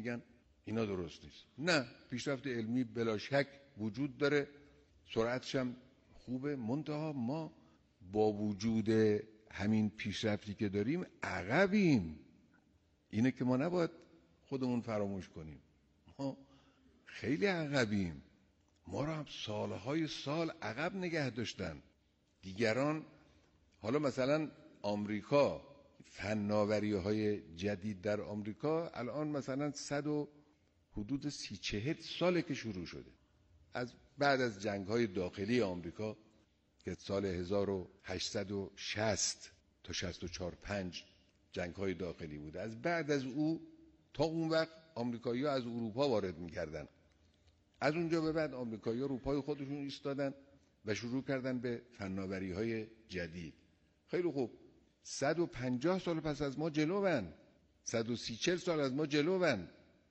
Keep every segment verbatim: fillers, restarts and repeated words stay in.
میگن اینا درست نیست. نه، پیشرفت علمی بلا شک وجود داره، سرعتش هم خوبه، منتها ما با وجود همین پیشرفتی که داریم عقبیم. اینه که ما نباید خودمون فراموش کنیم، ما خیلی عقبیم. ما رو هم سالهای سال عقب نگه داشتن دیگران. حالا مثلا آمریکا، فناوری های جدید در آمریکا الان مثلا صد و حدود سی چهل ساله که شروع شده، از بعد از جنگ های داخلی آمریکا که سال هزار و هشتصد و شصت تا شصت و چهار پنج جنگ های داخلی بوده. از بعد از او تا اون وقت آمریکایی ها از اروپا وارد میکردن، از اونجا به بعد آمریکایی ها رو پای خودشون ایستادن و شروع کردن به فناوری های جدید. خیلی خوب، صد و پنجاه سال پس از ما جلوون، صد و سی چل سال از ما جلوون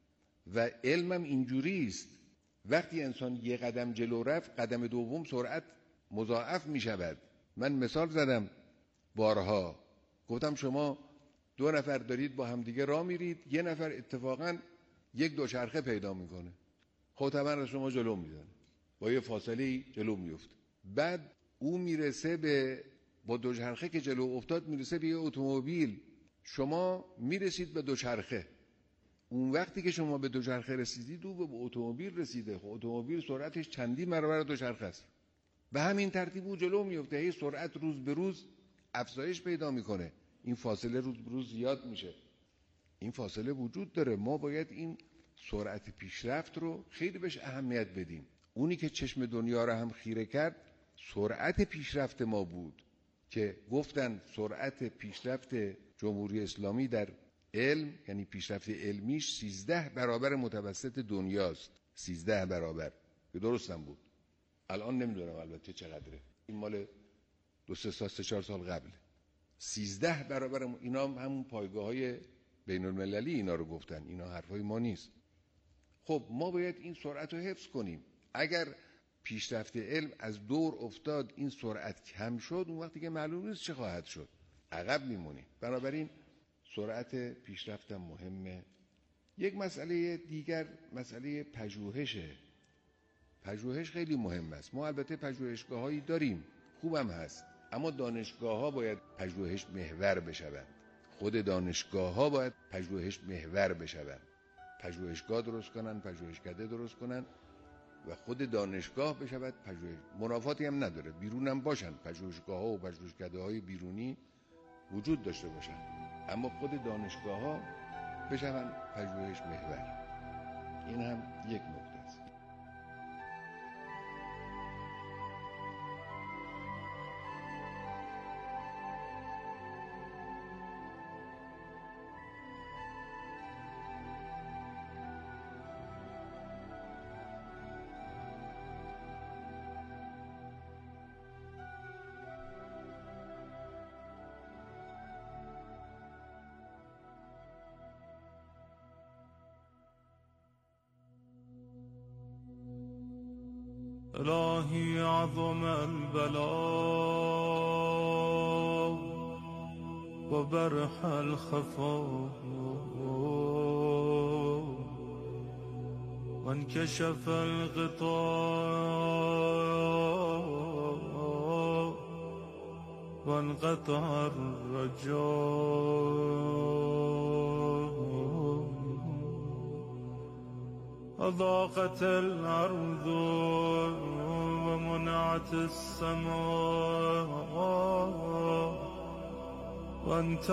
و علمم اینجوری است. وقتی انسان یه قدم جلو رفت، قدم دوم سرعت مضاعف می شود. من مثال زدم بارها، گفتم شما دو نفر دارید با همدیگه راه میرید، یه نفر اتفاقا یک دوچرخه پیدا میکنه، خب طبعا از شما جلو میزنه، با یه فاصله جلو میفته. بعد او میرسه به با دوچرخه که جلو افتاد میرسه به یه اتومبیل، شما میرسید به دوچرخه. اون وقتی که شما به دوچرخه رسیدید او به اتومبیل رسیده، خب اتومبیل سرعتش چندین برابر دوچرخه است. به همین ترتیب او جلو میفته، هی سرعت روز به روز افزایش پیدا میکنه، این فاصله روز به روز زیاد میشه. این فاصله وجود داره، ما باید این سرعت پیشرفت رو خیلی بهش اهمیت بدیم. اونی که چشم دنیا رو هم خیره کرد سرعت پیشرفت ما بود که گفتن سرعت پیشرفت جمهوری اسلامی در علم، یعنی پیشرفت علمیش سیزده برابر متوسط دنیاست. سیزده برابر، که درستم بود. الان نمیدونم البته چقدره، این مال دو سه سال سه چهار سال قبل. سیزده برابر. اینا همون پایگاه های بین المللی اینا رو گفتن، اینا حرفای ما نیست. خب ما باید این سرعت رو حفظ کنیم. اگر پیشرفت علم از دور افتاد، این سرعت کم شد، اون وقتی که معلوم نیست چه خواهد شد، عقب میمونیم. بنابراین سرعت پیشرفت هم مهمه. یک مسئله دیگر مسئله پژوهشه. پژوهش خیلی مهم است. ما البته پژوهشگاهایی داریم، خوبم هست، اما دانشگاه ها باید پژوهش محور بشوند. خود دانشگاه ها باید پژوهش محور بشوند، پژوهشگاه درست کنن، پژوهشکده درست کنن و خود دانشگاه بشود پژوهش. منافاتی هم نداره، بیرون هم باشن، پژوهشگاه ها و پژوهشکده های بیرونی وجود داشته باشن، اما خود دانشگاه ها بشوند پژوهش محور. این هم یک نکته است. إلهي عظم البلاء وبرح الخفاء وانكشف الغطاء وانقطع الرجاء أضاقت الأرض ومنعت السماء وأنت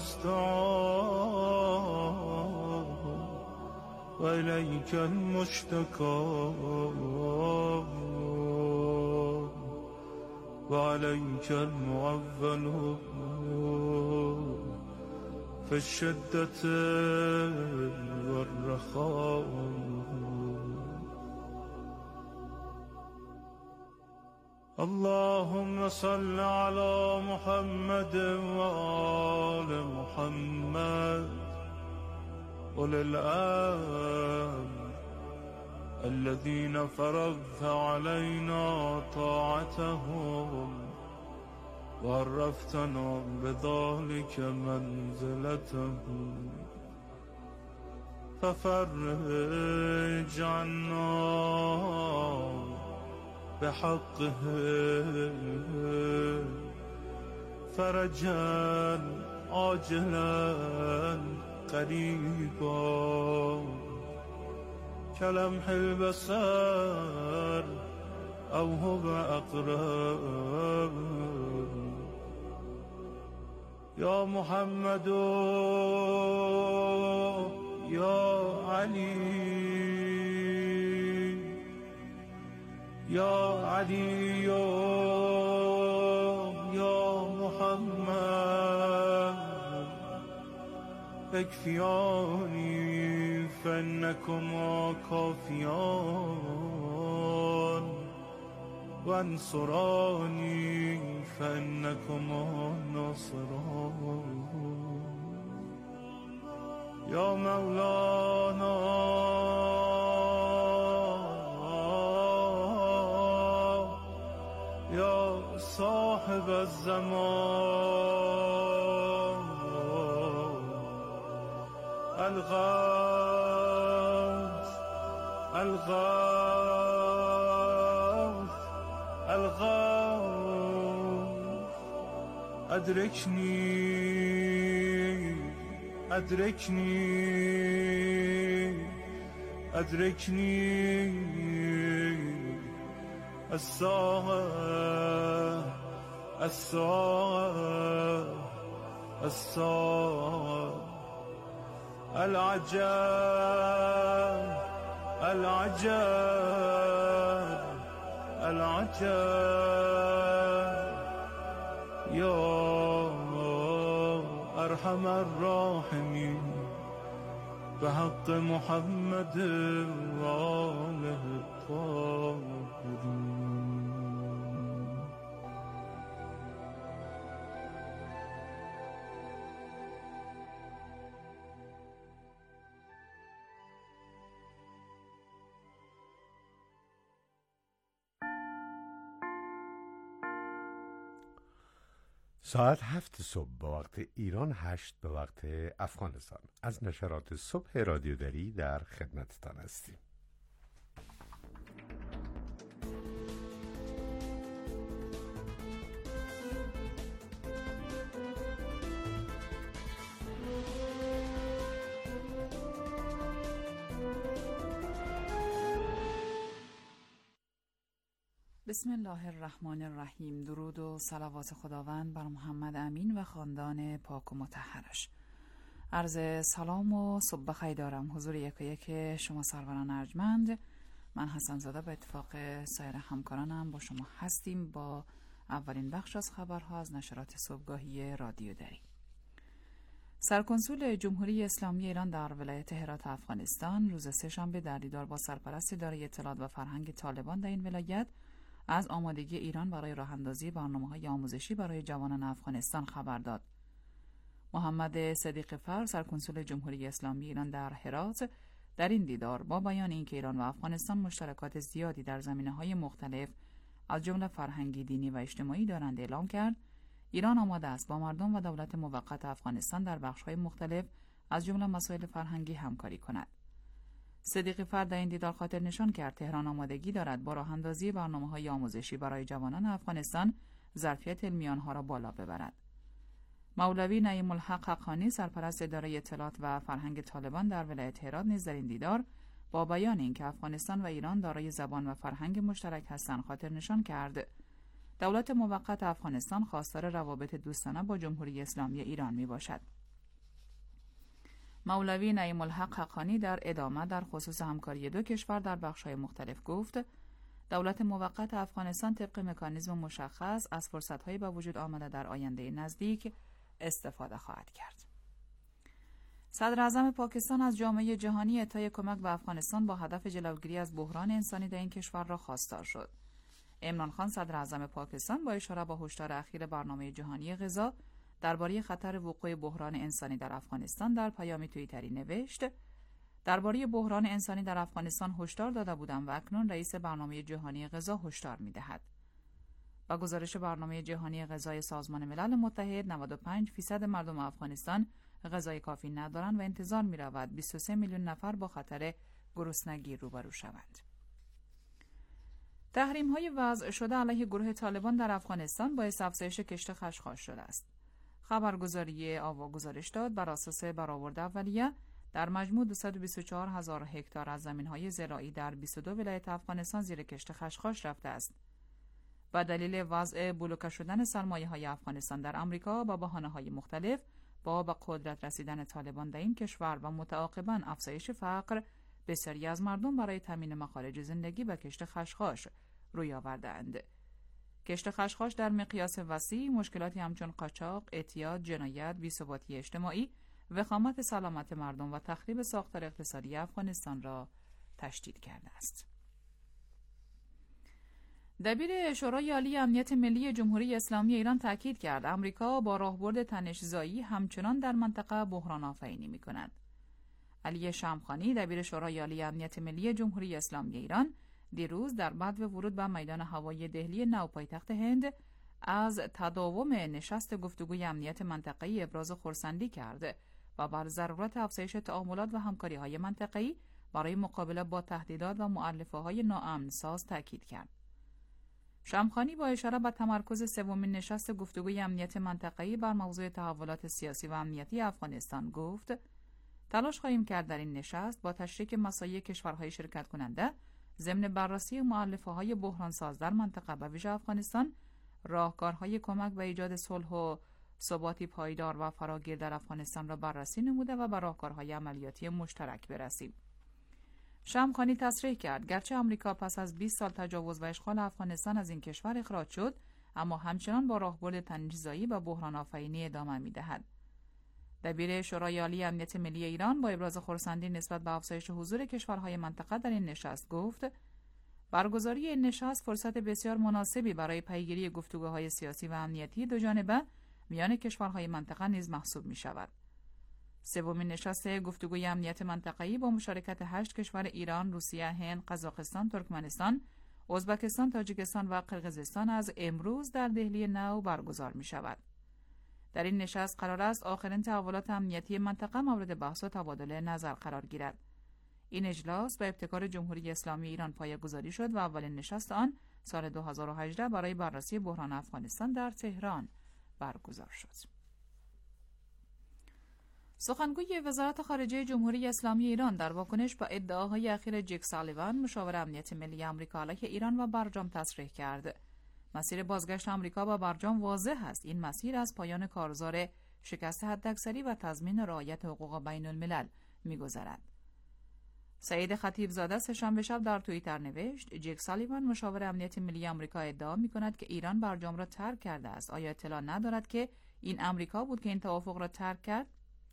المستعان وإليك المشتكى وعليك المعول في الشدة والرخاء. اللهم صل على محمد وآل محمد أولي الأمر الذين فرضت علينا طاعتهم وعرفتنا بذلك منزلتهم ففرج عنا بحقه فرجا عاجلا قريبا كلمح البصر أو هو أقرب يا محمد يا علي يا علي يا محمد اكفياني فإنكما كافيان وانصراني فإنكما ناصران يا مولانا يا صاحب الزمان الغوث الغوث الغوث أدركني أدركني أدركني الساعة الساعة الساعة العجب العجب العجب يا أرحم الراحمين بحق محمد وآله الطاهرين. ساعت هفت صبح به وقت ایران، هشت به وقت افغانستان. از نشرات صبح رادیو دری در خدمتتان هستیم. بسم الله الرحمن الرحیم. درود و صلوات خداوند بر محمد امین و خاندان پاک و مطهرش. عرض سلام و صبح بخیر دارم حضور یک و یک شما سروران ارجمند. من حسن زاده به اتفاق سایر همکارانم با شما هستیم با اولین بخش از خبرها از نشرات صبحگاهی رادیو دری. سرکنسول جمهوری اسلامی ایران در ولایت هرات افغانستان روز سه‌شنبه در دیدار با سرپرست اداره اطلاعات و فرهنگ طالبان در این ولایت از آمادگی ایران برای راه‌اندازی برنامه‌های آموزشی برای جوانان افغانستان خبر داد. محمد صدیق فر، سرکنسول جمهوری اسلامی ایران در هرات، در این دیدار با بیان اینکه ایران و افغانستان مشترکات زیادی در زمینه‌های مختلف از جمله فرهنگی، دینی و اجتماعی دارند، اعلام کرد ایران آماده است با مردم و دولت موقت افغانستان در بخش‌های مختلف از جمله مسائل فرهنگی همکاری کند. صدیقی فرد در این دیدار خاطر نشان کرد تهران آمادگی دارد با راه‌اندازی برنامه‌های آموزشی برای جوانان افغانستان ظرفیت علمی آنها را بالا ببرد. مولوی نعیم الحق حقانی، سرپرست اداره اطلاعات و فرهنگ طالبان در ولایت هرات، نیز در این دیدار با بیان اینکه افغانستان و ایران دارای زبان و فرهنگ مشترک هستند خاطر نشان کرد دولت موقت افغانستان خواستار روابط دوستانه با جمهوری اسلامی ایران میباشد. مولوی نعیم الحق حقانی در ادامه در خصوص همکاری دو کشور در بخش‌های مختلف گفت دولت موقت افغانستان طبق مکانیزم مشخص از فرصت‌های به وجود آمده در آینده نزدیک استفاده خواهد کرد. صدر اعظم پاکستان از جامعه جهانی اعطای کمک به افغانستان با هدف جلوگیری از بحران انسانی در این کشور را خواستار شد. عمران خان، صدر اعظم پاکستان، با اشاره به هشدار اخیر برنامه جهانی غذا درباره خطر وقوع بحران انسانی در افغانستان در پیامی توییتری نوشت: درباره بحران انسانی در افغانستان هشدار داده بودم و اکنون رئیس برنامه جهانی غذا هشدار می‌دهد. با گزارش برنامه جهانی غذای سازمان ملل متحد، نود و پنج درصد مردم افغانستان غذای کافی ندارند و انتظار می رود بیست و سه میلیون نفر با خطر گرسنگی روبرو شوند. تحریم‌های وضع شده علیه گروه طالبان در افغانستان باعث افزایش کشت خشخاش شده است. خبرگزاری آوا گزارش داد بر اساس برآورد اولیه در مجموع دویست و بیست و چهار هزار هکتار از زمین‌های زراعی در بیست و دو ولایت افغانستان زیر کشت خشخاش رفته است. به دلیل وضع بلوکه شدن سرمایه‌های افغانستان در آمریکا با بهانه‌های مختلف با به قدرت رسیدن طالبان در این کشور و متعاقباً افزایش فقر، بسیاری از مردم برای تامین مخارج زندگی به کشت خشخاش روی آورده‌اند. کشت خشخاش در مقیاس وسیع مشکلاتی همچون قاچاق، اعتیاد، جنایت، بی‌ثباتی اجتماعی، وخامت سلامت مردم و تخریب ساختار اقتصادی افغانستان را تشدید کرده است. دبیر شورای عالی امنیت ملی جمهوری اسلامی ایران تاکید کرد آمریکا با راهبرد تنش‌زایی همچنان در منطقه بحران آفرینی می‌کند. علی شمخانی دبیر شورای عالی امنیت ملی جمهوری اسلامی ایران دیروز در بعد ورود به میدان هوایی دهلی نو پایتخت هند از تداوم نشست گفتگوی امنیت منطقه‌ای ابراز خرسندی کرد و بر ضرورت افزایش تعاملات و همکاری‌های منطقه‌ای برای مقابله با تهدیدات و مؤلفه‌های ناامن‌ساز تاکید کرد. شمخانی با اشاره به تمرکز سومین نشست گفتگوی امنیت منطقه‌ای بر موضوع تحولات سیاسی و امنیتی افغانستان گفت: تلاش خواهیم کرد در این نشست با تشریک مسایع کشورهای شرکت کننده ضمن بررسی مؤلفه‌های بحرانساز در منطقه به ویژه افغانستان، راهکارهای کمک به ایجاد صلح و ثباتی پایدار و فراگیر در افغانستان را بررسی نموده و به راهکارهای عملیاتی مشترک برسیم. شمخانی تصریح کرد گرچه آمریکا پس از بیست سال تجاوز و اشغال افغانستان از این کشور اخراج شد، اما همچنان با راهبرد تنش‌زایی و بحران آفرینی ادامه می‌دهد. دبیر شورای عالی امنیت ملی ایران با ابراز خرسندی نسبت به افزایش حضور کشورهای منطقه در این نشست گفت: برگزاری این نشست فرصت بسیار مناسبی برای پیگیری گفتگوهای سیاسی و امنیتی دوجانبه میان کشورهای منطقه نیز محسوب می‌شود. سومین نشست گفتگوی امنیت منطقه‌ای با مشارکت هشت کشور ایران، روسیه، هند، قزاقستان، ترکمنستان، ازبکستان، تاجیکستان و قرقیزستان از امروز در دهلی نو برگزار می‌شود. در این نشست قرار است آخرین تحولات امنیتی منطقه مورد بحث و تبادل نظر قرار گیرد. این اجلاس به ابتکار جمهوری اسلامی ایران پایه‌گذاری شد و اولین نشست آن سال دو هزار و هجده برای بررسی بحران افغانستان در تهران برگزار شد. سخنگوی وزارت خارجه جمهوری اسلامی ایران در واکنش به ادعاهای اخیر جک سالیوان مشاور امنیت ملی آمریکا علیه ایران و برجام تصریح کرد: مسیر بازگشت آمریکا با برجام واضح است. این مسیر از پایان کارزار شکست حداکثری و تضمین رعایت حقوق بین الملل می‌گذرد. سعید خطیبزاده سه‌شنبه شب در توییتر نوشت: جک سالیوان مشاور امنیت ملی آمریکا ادعا می‌کند که ایران برجام را ترک کرده است. آیا اطلاع ندارد که این آمریکا بود که این توافق را ترک کرد؟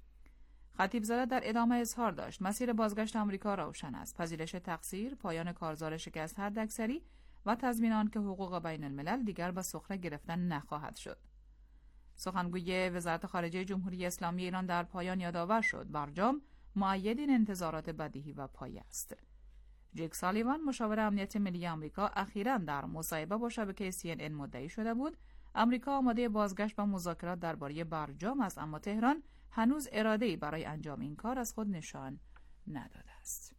خطیبزاده در ادامه اظهار داشت: مسیر بازگشت آمریکا روشن است. پذیرش تقصیر، پایان کارزار شکست حداکثری و تضمین آنکه حقوق بین الملل دیگر به سخره گرفتن نخواهد شد. سخنگوی وزارت خارجه جمهوری اسلامی ایران در پایان یادآور شد برجام مؤید این انتظارات بدیهی و پایه است. جک سالیوان مشاور امنیت ملی آمریکا اخیراً در مصاحبه با شبکه سی ان ان مدعی شده بود آمریکا آماده بازگشت به مذاکرات درباره برجام است، اما تهران هنوز اراده‌ای برای انجام این کار از خود نشان نداده است.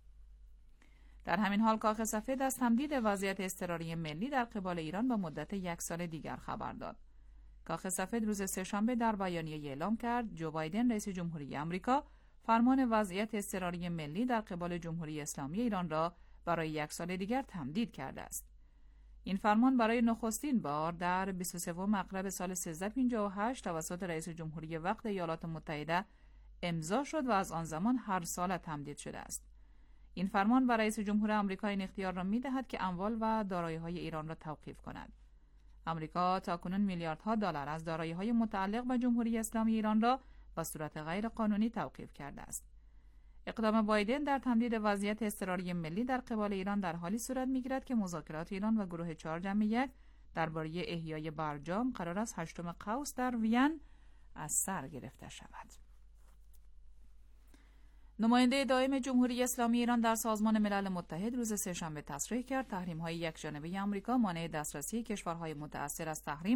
در همین حال کاخ سفید از تمدید وضعیت اضطراری ملی در قبال ایران به مدت یک سال دیگر خبر داد. کاخ سفید روز سه‌شنبه در بیانیه اعلام کرد جو بایدن رئیس جمهوری آمریکا فرمان وضعیت اضطراری ملی در قبال جمهوری اسلامی ایران را برای یک سال دیگر تمدید کرده است. این فرمان برای نخستین بار در بیست و سوم مغرب سال سیزده پنجاه و هشت توسط رئیس جمهوری وقت ایالات متحده امضا شد و از آن زمان هر سال تمدید شده است. این فرمان بر رئیس جمهور آمریکا این اختیار را می‌دهد که اموال و دارایی‌های ایران را توقیف کند. آمریکا تاکنون میلیاردها دلار از دارایی‌های متعلق به جمهوری اسلامی ایران را به صورت غیر قانونی توقیف کرده است. اقدام بایدن در تمدید وضعیت اضطراری ملی در قبال ایران در حالی صورت می‌گیرد که مذاکرات ایران و گروه چهار جمع یک درباره احیای برجام قرار است هشتم قوس در وین از سر گرفته شود. نماینده دائم جمهوری اسلامی ایران در سازمان ملل متحد روز سه‌شنبه تصریح کرد تحریم‌های یکجانبه آمریکا مانع دسترسی کشورهای متأثر از تحریم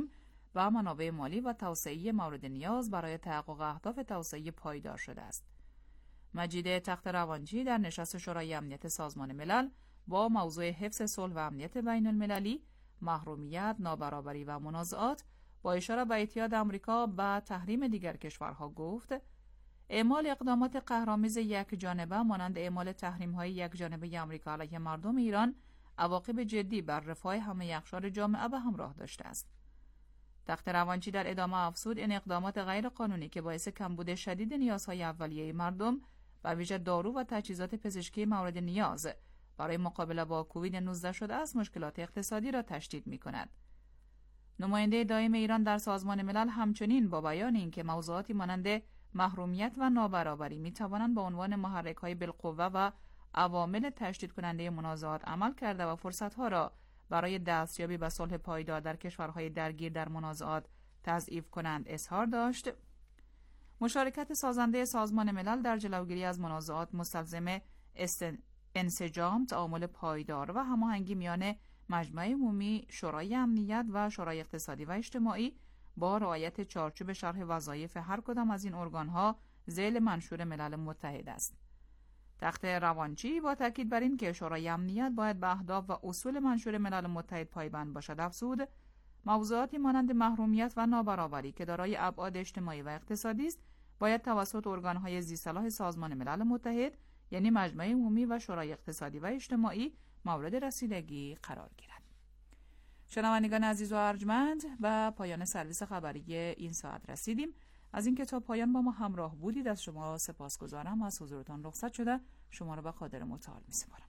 و منابع مالی و توسعه مورد نیاز برای تحقق اهداف توسعه پایدار شده است. مجید تخت روانچی در نشست شورای امنیت سازمان ملل با موضوع حفظ صلح و امنیت بین المللی، محرومیت، نابرابری و منازعات با اشاره به اعتیاد آمریکا به تحریم دیگر کشورها گفت: اعمال اقدامات قهرآمیز یک جانبه مانند اعمال تحریم‌های یک جانبه آمریکا علیه مردم ایران عواقب جدی بر رفاه همه اقشار جامعه به همراه داشته است. تخت روانچی در ادامه افزود این اقدامات غیر قانونی که باعث کمبود شدید نیازهای اولیه مردم و ویژه دارو و تجهیزات پزشکی مورد نیاز برای مقابله با کووید نوزده شده است، مشکلات اقتصادی را تشدید می‌کند. نماینده دائم ایران در سازمان ملل همچنین با بیان اینکه موضوعاتی مانند محرومیت و نابرابری می‌توانند به عنوان محرک‌های بالقوه و عوامل تشدید کننده منازعات عمل کرده و فرصت‌ها را برای دستیابی به صلح پایدار در کشورهای درگیر در منازعات تضعیف کنند اظهار داشت. مشارکت سازنده سازمان ملل در جلوگیری از منازعات مستلزم انسجام، تعامل پایدار و هماهنگی میان مجمع عمومی، شورای امنیت و شورای اقتصادی و اجتماعی با رعایت چارچوب شرح وظایف هر کدام از این ارگان‌ها ذیل منشور ملل متحد است. تخت روانچی با تاکید بر این که شورای امنیت باید به اهداف و اصول منشور ملل متحد پایبند باشد افزود: موضوعاتی مانند محرومیت و نابرابری که دارای ابعاد اجتماعی و اقتصادی است باید توسط ارگان‌های ذی‌صلاح سازمان ملل متحد یعنی مجمع عمومی و شورای اقتصادی و اجتماعی مورد رسیدگی قرار گیرد. شنوندگان عزیز و ارجمند، به پایان سرویس خبری این ساعت رسیدیم. از اینکه تا پایان با ما همراه بودید از شما سپاسگزارم. از حضورتان رخصت شده شما را به قادر متعال می‌سپارم.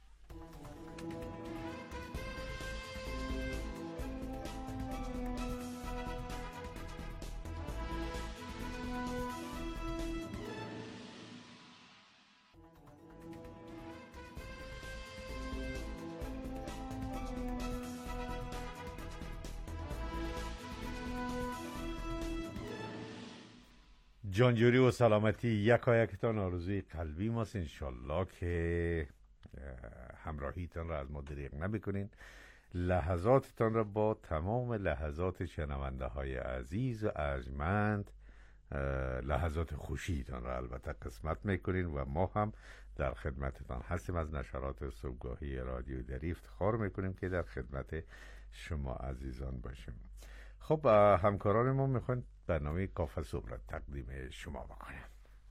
جانجوری و سلامتی یکایکتان آرزوی قلبی ماست. انشالله که همراهیتان را از ما دریغ نبکنین. لحظاتتان را با تمام لحظات شنونده های عزیز و ارجمند، لحظات خوشیتان را البته قسمت میکنین و ما هم در خدمتتان هستیم. از نشرات صبحگاهی رادیو دری افتخار میکنیم که در خدمت شما عزیزان باشیم. خب همکاران ما میخوان برنامه کافه صبح را تقدیم شما بکنم.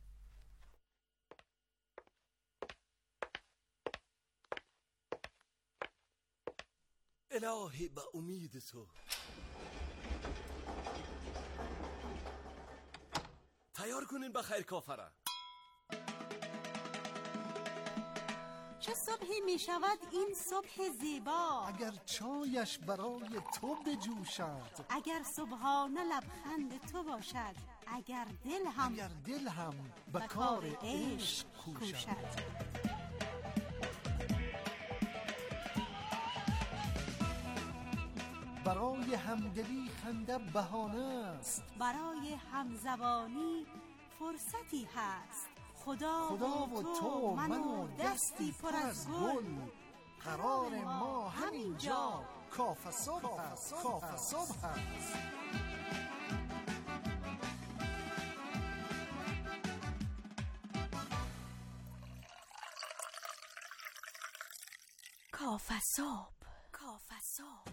الهی به امید تو تیار کنین بخیر کافه را. چه صبحی می شود این صبح زیبا، اگر چایش برای تو بجوشد، اگر صبحانه لبخند تو باشد، اگر دل هم اگر دل هم به کار عشق کوشد. برای همدلی خنده بهانه است، برای همزبانی فرصتی هست. خدا, خدا و تو من و دستی پر از گل، قرار ما همین جا کافه صبح هست. کافه صبح هست. کافه صبح، کافه صبح.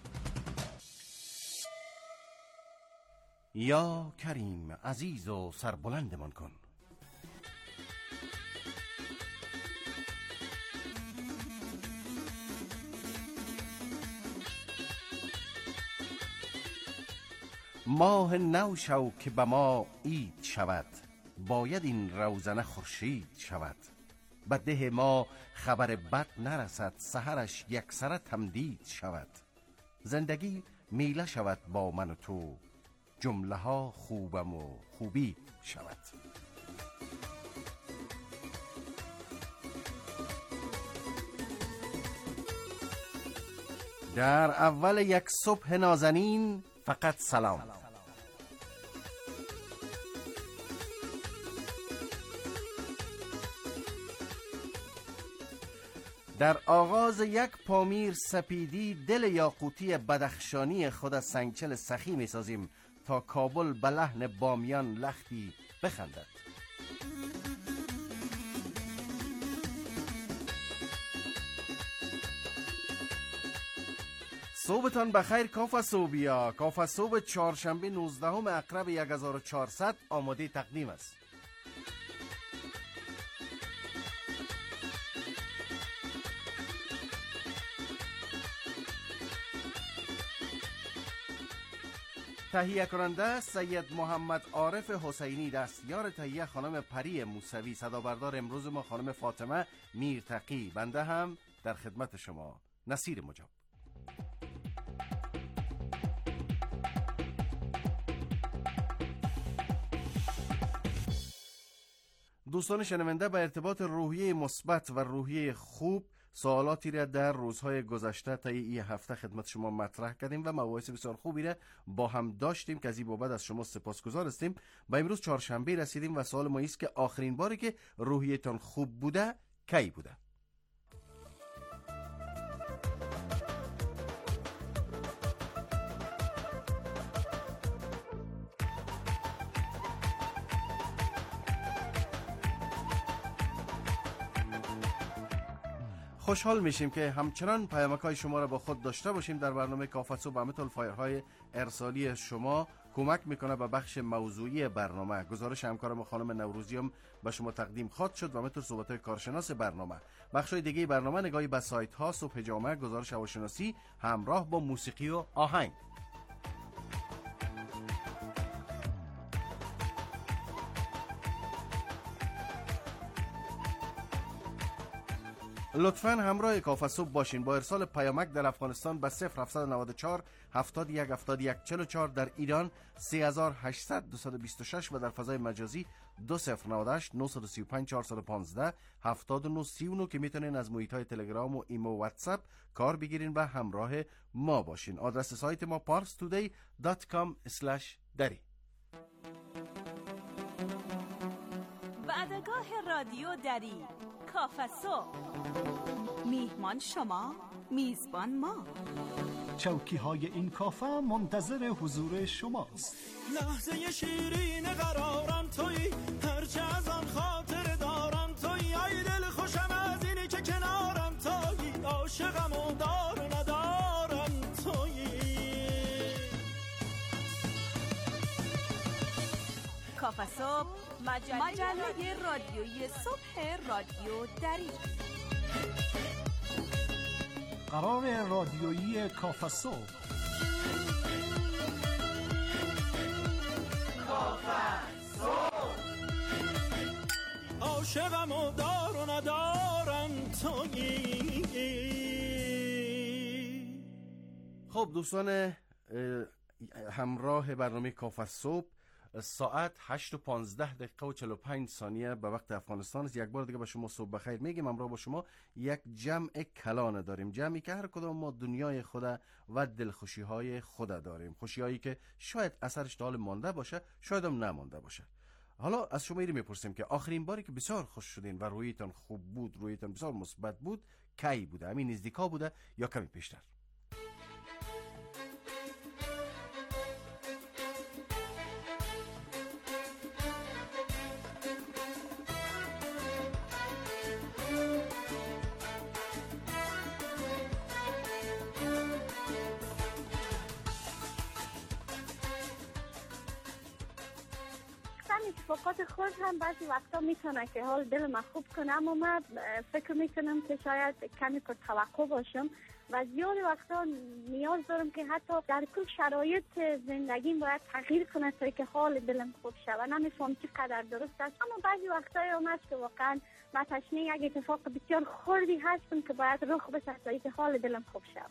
یا کریم عزیز و سربلندمان کن. ماه نو شو که به ما عید شود، باید این روزنه خورشید شود. به ده ما خبر بد نرسد، سحرش یکسره تمدید شود. زندگی میله شود با من و تو، جمله ها خوبم و خوبی شود. در اول یک صبح نازنین فقط سلام. در آغاز یک پامیر سپیدی دل یاقوتی بدخشانی خود از سنگچل سخی می سازیم تا کابل به لحن بامیان لختی بخندد. صبحتان بخیر کاف صوبیا. کاف صبح چهارشنبه نوزدهم اکرب یک هزار و چهارصد آماده تقدیم است. تهیه کننده سید محمد عارف حسینی، دستیار تهیه خانم پری موسوی، صدابردار امروز ما خانم فاطمه میرتقی، بنده هم در خدمت شما نصیر مجاب. دوستان شنونده، به ارتباط روحیه مثبت و روحیه خوب سوالاتی را در روزهای گذشته تا این هفته خدمت شما مطرح کردیم و مباحث بسیار خوبی را با هم داشتیم که از این بابت از شما سپاسگزار هستیم. با امروز چهارشنبه رسیدیم و سوال ما است که آخرین باری که روحیتان خوب بوده کی بوده؟ خوشحال میشیم که همچنان پیامک‌های شما را با خود داشته باشیم در برنامه کافه صبح. همینطور فایرهای ارسالی شما کمک میکنه به بخش موضوعی برنامه. گزارش همکارم خانم نوروزی هم به شما تقدیم خواهد شد و همینطور صحبت‌های کارشناس برنامه. بخش‌های دیگه برنامه نگاهی به سایت‌ها، صبح جامعه، گزارش هواشناسی همراه با موسیقی و آهنگ. لطفاً همراه کافه صبح باشین. با ارسال پیامک در افغانستان به صفر هفت نه چهار هفتاد و یک هفتاد و یک چهل و چهار، در ایران سه هزار و هشتصد دویست و بیست و شش و در فضای مجازی دو صفر نه هشت نه سه پنج چهار یک پنج هفتاد و نه سی و نه که میتونین از محیط‌های تلگرام و ایمو و واتساپ کار بگیرین و همراه ما باشین. آدرس سایت ما پارس تودی دات کام اسلش دری. وعدگاه رادیو دری، کافه صبح. میهمان شما، میزبان ما. چوکی های این کافه منتظر حضور شماست. لحظه شیرین قرارم توی، هرچه از آن خاطر دارم توی. ای دل خوشم از اینی که کنارم توی، عاشقم و دار ندارم توی. کافه صبح، مجله, مجله رادیویی صبح رادیو دری. قرار رادیویی کافه صبح. کافه صبح. عاشقم و دار و ندارم تویی. خب دوستان همراه برنامه کافه صبح، ساعت هشت و پانزده دقیقه و چهل و پنج ثانیه به وقت افغانستان است. یک بار دیگه به شما صبح بخیر میگیم. همراه با شما یک جمع کلانه داریم، جمعی که هر کدام ما دنیای خود و دلخوشی های خود داریم، خوشی هایی که شاید اثرش تا حال مانده باشه، شاید هم نمانده باشه. حالا از شما ایری میپرسیم که آخرین باری که بسیار خوش شدین و رویتان خوب بود، رویتان بسیار مثبت بود، کی بوده؟ همین نزدیکا بوده یا کمی پیشتر؟ اتفاقات خود هم بعضی وقتا میتونه که حال دل من خوب کنه، اما من فکر میکنم که شاید کمی پر توقع باشم و زیاد وقتا نیاز دارم که حتی در کل شرایط زندگیم باید تغییر کنه تا که حال دلم خوب شود. نمیفهم چقدر درست است، اما بعضی وقتا هم هست که واقعا من تشنه یک اتفاق بسیار خردی هستم که باید رخ بده تا که حال دلم خوب شود.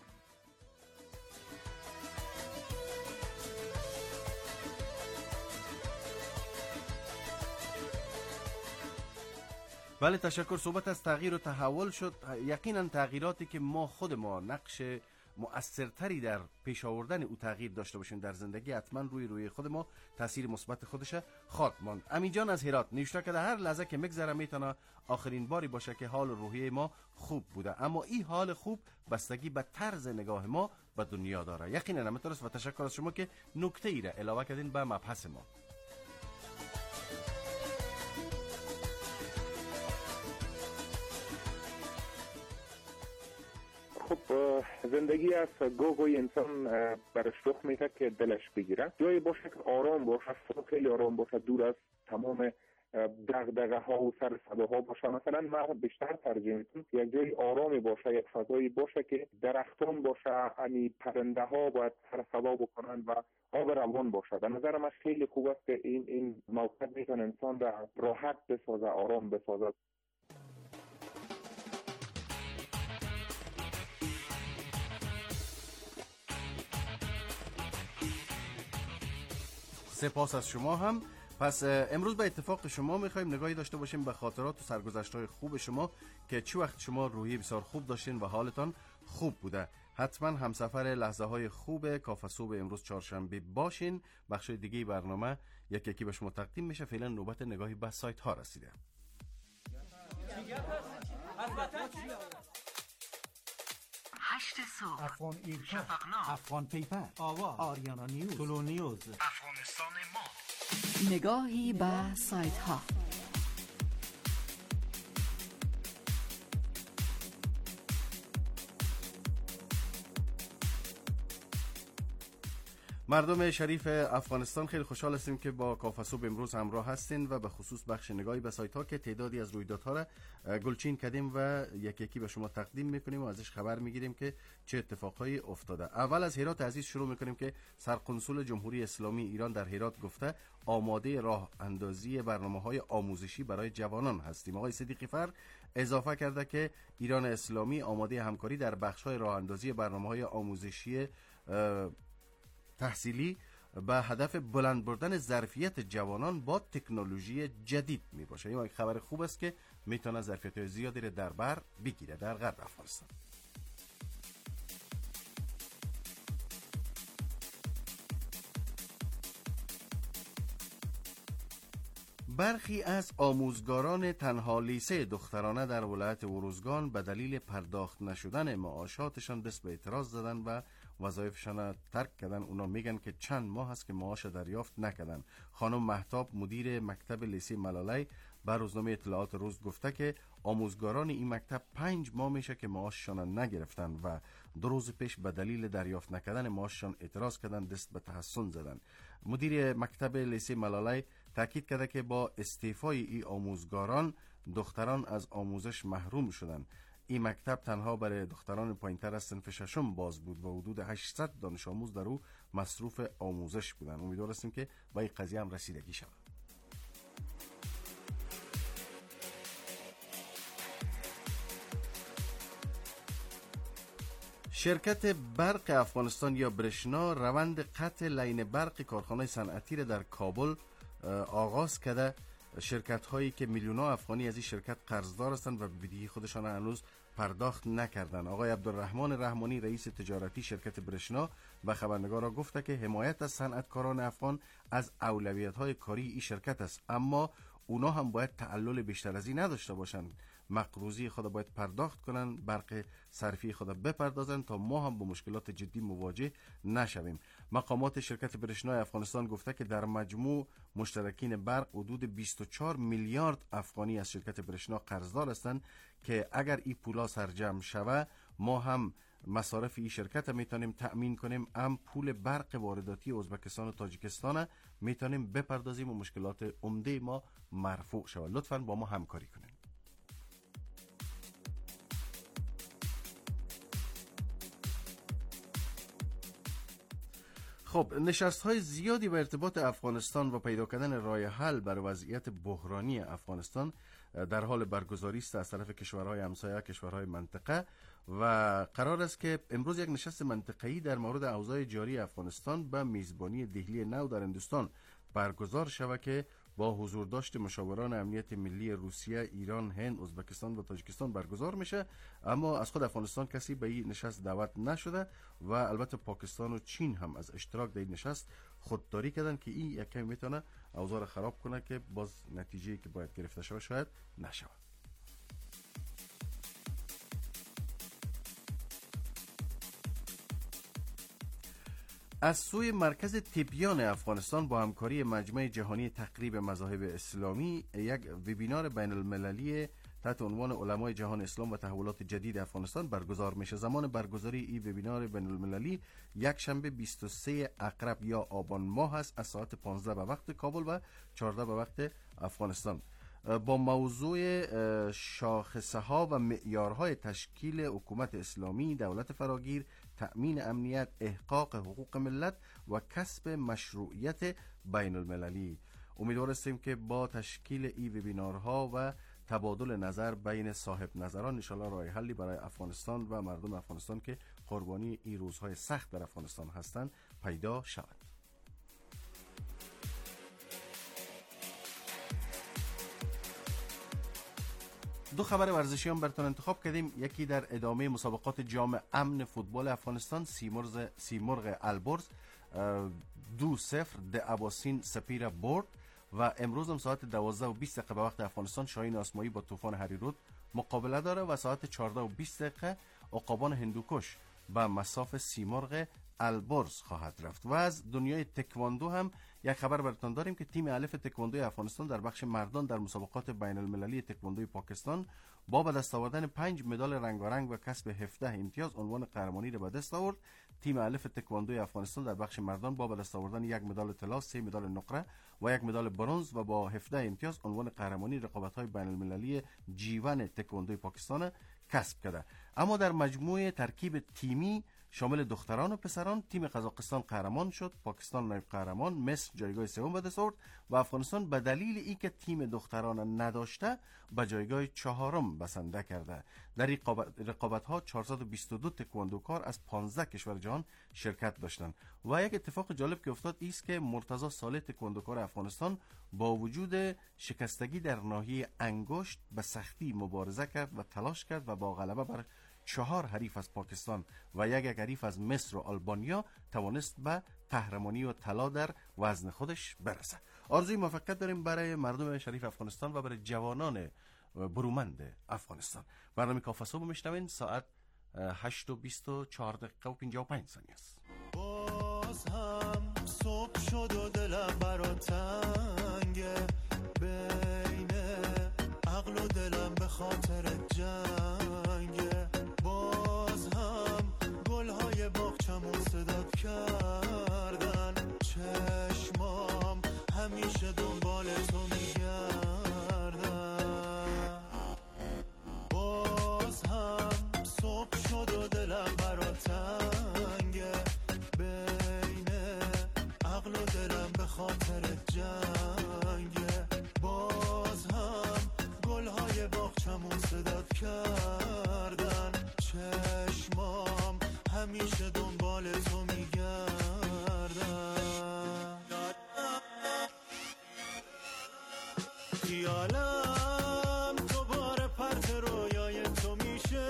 بله تشکر. صحبت از تغییر و تحول شد. یقینا تغییراتی که ما خود ما نقش مؤثرتری در پیش آوردن او تغییر داشته باشیم در زندگی، حتما روی روی خود ما تاثیر مثبت خودش خواهد ماند. امین جان از هرات نوشته که هر لحظه که میگذره میتونه آخرین باری باشه که حال روحی ما خوب بوده، اما این حال خوب بستگی به طرز نگاه ما به دنیا داره. یقینا همینطور است و تشکر از شما که نکته ای را علاوه کردین به مبحث ما. خب زندگی از گوگوی انسان برش رخ میده که دلش بگیره، جایی باشه که آرام باشه، خیلی آرام باشه، دور از تمام دغدغه ها و سر صداها باشه. مثلا من بیشتر ترجیح میدم یک جای آرامی باشه، یک فضایی باشه که درختان باشه، یعنی پرنده ها باید سر صدا بکنن و آب روان باشه. به نظر من خیلی خوب است که این این موقع میتونه انسان را راحت بسازه، آرام بسازه. سپاس از شما هم. پس امروز به اتفاق شما میخوایم نگاهی داشته باشیم به خاطرات و سرگذشت‌های خوب شما که چه وقت شما روحی بسیار خوب داشتین و حالتان خوب بوده. حتما همسفر لحظه های خوب کافه صبح امروز چهارشنبه باشین. بخش دیگه برنامه یک یکی به شما تقدیم میشه. فعلا نوبت نگاهی به سایت ها رسیده. هشت صبح، افغان ایرکا، شفقنامه، افغان پیپر، آواز، آریانا نیوز، تولو نیوز، افغانستان ما. نگاهی به سایت ها. مردم شریف افغانستان خیلی خوشحال هستیم که با کافه صبح امروز همراه هستین و به خصوص بخش نگاهی به سایت ها که تعدادی از رویدادها را گلچین کردیم و یک یکی به شما تقدیم میکنیم و ازش خبر میگیریم که چه اتفاقهایی افتاده. اول از هرات عزیز شروع میکنیم که سرقنسول جمهوری اسلامی ایران در هرات گفته آماده راه اندازی برنامه‌های آموزشی برای جوانان هستیم. آقای صدیقی فر اضافه کرده که ایران اسلامی آماده همکاری در بخش‌های راه اندازی برنامه‌های آموزشی تحصیلی به هدف بلند بردن ظرفیت جوانان با تکنولوژی جدید می باشه. این خبر خوب است که میتونه ظرفیت زیادی را در بر بگیره در غرب افغانستان. برخی از آموزگاران تنها لیسه دخترانه در ولایت اروزگان به دلیل پرداخت نشدن معاشاتشان دست به اعتراض زدن و وظایفشان ترک کردن. اونا میگن که چند ماه است که معاش دریافت نکردن. خانم مهتاب مدیر مکتب لیسه ملالی به روزنامه اطلاعات روز گفته که آموزگاران این مکتب پنج ماه میشه که معاششان نگرفتن و دو روز پیش به دلیل دریافت نکردن معاششان اعتراض کردن، دست به تحسن زدن. مدیر مکتب لیسه ملالی تاکید کرده که با استعفای این آموزگاران دختران از آموزش محروم شدن. این مکتب تنها برای دختران پایینتر از صنف ششم باز بود و حدود هشتصد دانش آموز در او مصروف آموزش بودند. امیدوار هستیم که با این قضیه هم رسیدگی شود. شرکت برق افغانستان یا برشنا روند قطع لین برق کارخانه صنعتی را در کابل آغاز کرده. شرکت هایی که میلیون ها افغانی از این شرکت قرضدار هستند و بدهی خودشان هنوز پرداخت نکردند. آقای عبدالرحمن رحمانی رئیس تجارتی شرکت برشنا و خبرنگارا گفته که حمایت از صنعتکاران افغان از اولویت های کاری این شرکت است، اما اونا هم باید تعلل بیشتر از این نداشته باشند. مقروضی خود باید پرداخت کنن، برق صرفی خود بپردازن تا ما هم با مشکلات جدی مواجه نشویم. مقامات شرکت برشنای افغانستان گفته که در مجموع مشترکین برق حدود بیست و چهار میلیارد افغانی از شرکت برشنا قرضدار هستند که اگر این پولا سرجم شوه ما هم مصارف این شرکت میتونیم تأمین کنیم، هم پول برق وارداتی ازبکستان و تاجیکستان میتونیم بپردازیم و مشکلات عمده ما مرفوع شود. لطفاً با ما همکاری کنید. خب نشست های زیادی به ارتباط افغانستان و پیدا کردن راه حل برای وضعیت بحرانی افغانستان در حال برگزاری است از طرف کشورهای همسایه، کشورهای منطقه، و قرار است که امروز یک نشست منطقه‌ای در مورد اوضاع جاری افغانستان به میزبانی دهلی نو در هندوستان برگزار شود که با حضور داشت مشاوران امنیت ملی روسیه، ایران، هند، ازبکستان و تاجیکستان برگزار میشه. اما از خود افغانستان کسی به این نشست دعوت نشده و البته پاکستان و چین هم از اشتراک در این نشست خودداری کردن که این یکی میتونه اوضاع را خراب کنه که باز نتیجه‌ای که باید گرفته شود شاید نشود. از سوی مرکز تبیان افغانستان با همکاری مجمع جهانی تقریب مذاهب اسلامی یک وبینار بین المللی تحت عنوان علمای جهان اسلام و تحولات جدید افغانستان برگزار میشه. زمان برگزاری این وبینار بین المللی یک شنبه بیست و سه اقرب یا آبان ماه است از ساعت پانزده به وقت کابل و چهارده به وقت افغانستان، با موضوع شاخصه ها و معیارهای تشکیل حکومت اسلامی، دولت فراگیر، تأمین امنیت، احقاق حقوق ملت و کسب مشروعیت بین المللی. امیدوار هستیم که با تشکیل این وبینارها و تبادل نظر بین صاحب نظران انشاءالله راه حلی برای افغانستان و مردم افغانستان که قربانی این روزهای سخت در افغانستان هستند پیدا شود. دو خبر ورزشی هم براتون انتخاب کردیم. یکی در ادامه مسابقات جام امن فوتبال افغانستان، سیمرغ سیمرغ البرز دو صفر د اباسین سپیره برد و امروز هم ساعت دوازده و بیست دقیقه به وقت افغانستان شاهین آسمایی با طوفان هریرود مقابله داره و ساعت چهارده و بیست دقیقه عقابان هندوکش به مصاف سیمرغ البرز خواهد رفت. و از دنیای تکواندو هم یک خبر براتون داریم که تیم الف تکواندوی افغانستان در بخش مردان در مسابقات بین المللی تکواندوی پاکستان با به دست آوردن پنج مدال رنگارنگ و کسب هفده امتیاز عنوان قهرمانی را به دست آورد. تیم الف تکواندوی افغانستان در بخش مردان با به دست آوردن یک مدال طلا، سه مدال نقره و یک مدال برنز و با هفده امتیاز عنوان قهرمانی رقابت‌های بین المللی جیون تکواندوی پاکستان کسب کرده. اما در مجموعه ترکیب تیمی شامل دختران و پسران تیم قزاقستان قهرمان شد، پاکستان نایب قهرمان، مصر جایگاه سوم به دست آورد و افغانستان به دلیل اینکه تیم دختران نداشته به جایگاه چهارم بسنده کرده. در رقابت‌ها چهارصد و بیست و دو تکواندوکار از پانزده کشور جهان شرکت داشتند و یک اتفاق جالب که افتاد است که مرتضی صالح تکواندوکار افغانستان با وجود شکستگی در ناحیه انگشت به سختی مبارزه کرد و تلاش کرد و با غلبه بر چهار حریف از پاکستان و یک یک حریف از مصر و آلبانیا توانست به قهرمانی و طلا در وزن خودش برسه. آرزوی موفقیت داریم برای مردم شریف افغانستان و برای جوانان برومند افغانستان. برنامه کافه صبح میشنوین ساعت هشت و بیست و چهار دقیقه و پنجاه و پنج ثانیه است. باز هم صبح شد و دلم برا تنگه، بین عقل و دلم به خاطر جنگه. باز هم گلهای باغچمون صدات کردن، چشمام همیشه دنبال تو میگردن. باز هم صبح شد و دلم برا تنگه، بین عقل و دلم به خاطر جنگه. باز هم گلهای باغچمون صدات کردن، چشمام همیشه دنبال تو میگردن. خیالم دوباره پرت رویای تو میشه،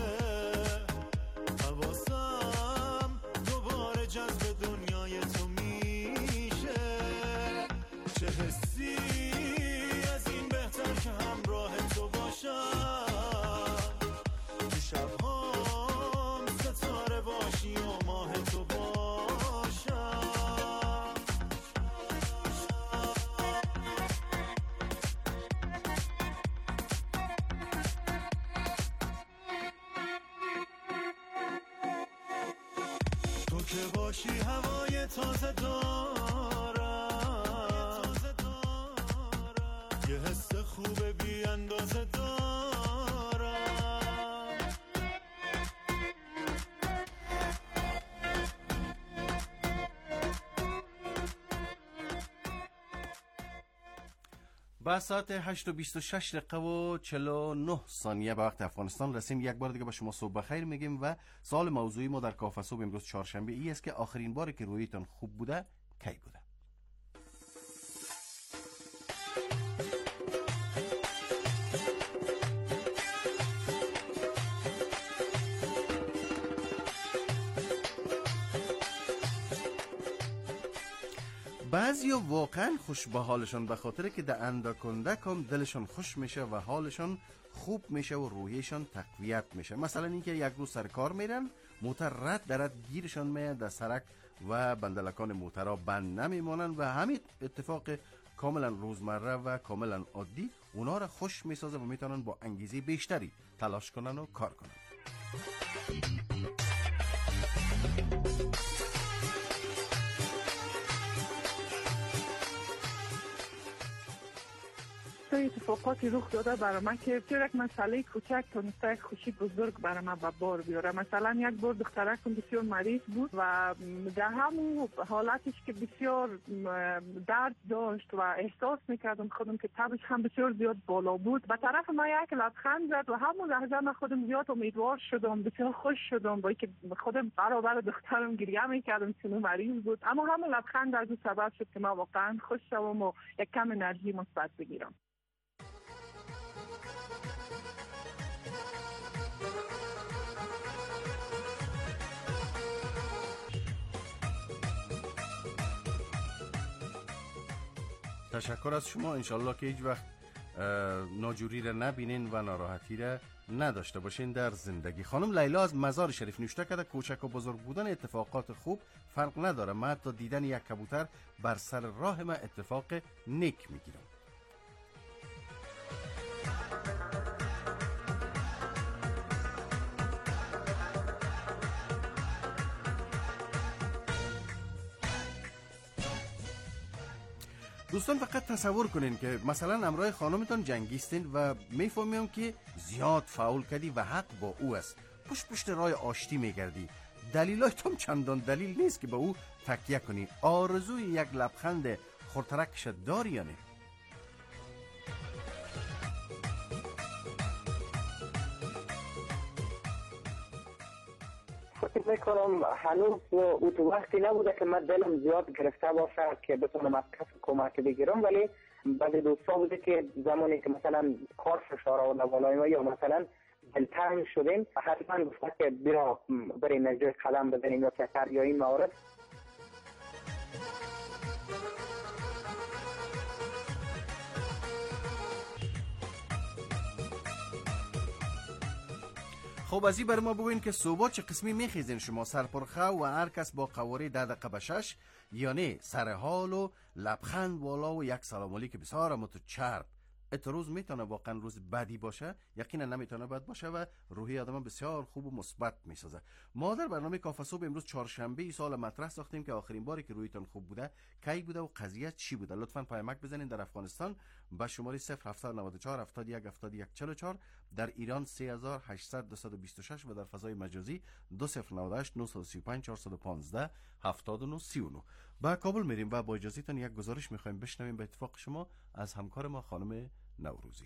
حواسم دوباره جذب دنیای تو میشه. چه حسی از این بهتر که همراه تو باشم، تو شبهام ستاره باشی و ماه تو باشم. تو که باشی هوای تازه دارم، یه حس خوبه بی اندازه دارم. با ساعت هشت و بیست و شش دقیقه و چهل و نه ثانیه به وقت افغانستان رسیم. یک بار دیگه با شما صبح بخیر میگیم و سوال موضوعی ما در کافه صبح امروز چهارشنبه ای است که آخرین باری که رویتان خوب بوده کی بوده؟ بعضیا واقعا خوش به حالشان به خاطر که در اندکندک هم دلشان خوش میشه و حالشان خوب میشه و روحیشان تقویت میشه. مثلا اینکه یک روز سر کار میرن، موتر رد درد گیرشان میاد در سرک و بندلکان موترها بند نمیمانن و همین اتفاق کاملا روزمره و کاملا عادی اونا را خوش میسازه و میتونن با انگیزه بیشتری تلاش کنن و کار کنن. اتفاقاتی رخ داده برای من که چرا یک مسئله کوچک تونسته یک خوشی بزرگ برای من به بار بیاره. مثلا یک بار دخترکم بسیار مریض بود و در همون حالتش که بسیار درد داشت و احساس میکردم خودم که تبش هم بسیار زیاد بالا بود، به طرف من یک لبخند زد و همون لحظه من خودم زیاد امیدوار شدم، بسیار خوش شدم با اینکه خودم برابر دخترم گریه میکردم چون مریض بود، اما همون لبخند از اون سبب شد که من واقعا خوش شدم و یک کم انرژی مثبت بگیرم. تشکر از شما. انشالله که هیچ وقت ناجوری را نبینین و ناراحتی را نداشته باشین در زندگی. خانم لیلا از مزار شریف نوشته کرده کوچک و بزرگ بودن اتفاقات خوب فرق نداره، من حتی دیدن یک کبوتر بر سر راه من اتفاق نیک میگیرم. دوستان فقط تصور کنین که مثلا امرای خانمتان جنگیستین و میفهمیم که زیاد فاول کردی و حق با او است، پشت پشت رای آشتی میگردی، دلیلای تام چندان دلیل نیست که به او تکیه کنی. آرزوی یک لبخند خورترکش داری یا نه؟ فکر میکنم هنوز او تو وقتی نبوده که من دلم زیاد گرفته باشه که بتونم از کس کمک بگیرم، ولی بعضی دوستا بوده که زمانی که مثلا کار فشار آورده بالای ما یا مثلا دلتنگ شدیم حتما گفته که بیا بریم یک جای قدم بزنیم یا کتر یا این موارد. خب از این بر ما بگوین که صبح چه قسمی میخیزین شما؟ سرپرخه و هر کس با قواره ده دقیقه بشش یا نه سر حال و لبخند بالا و یک سلام علیک بسیار متچرب؟ ات روز میتونه واقعا روز بدی باشه؟ یقینا نمیتونه بد باشه و روحی آدم بسیار خوب و مثبت میسازه. ما در برنامه کافه صبح امروز چهارشنبه ای سال مطرح ساختیم که آخرین باری که رویتون خوب بوده کی بوده و قضیه چی بوده. لطفاً پیامک بزنین در افغانستان به شماره صفر هفت نه چهار هفت یک هفت یک چهار چهار، در ایران سه هزار و هشتصد و بیست و شش و در فضای مجازی دو صفر نه هشت نه سه پنج چهار یک پنج هفت نه سه نه. با کابل میریم و با اجازهتون یک گزارش میخوایم بشنویم به اتفاق شما از همکار ما خانم نوروزی.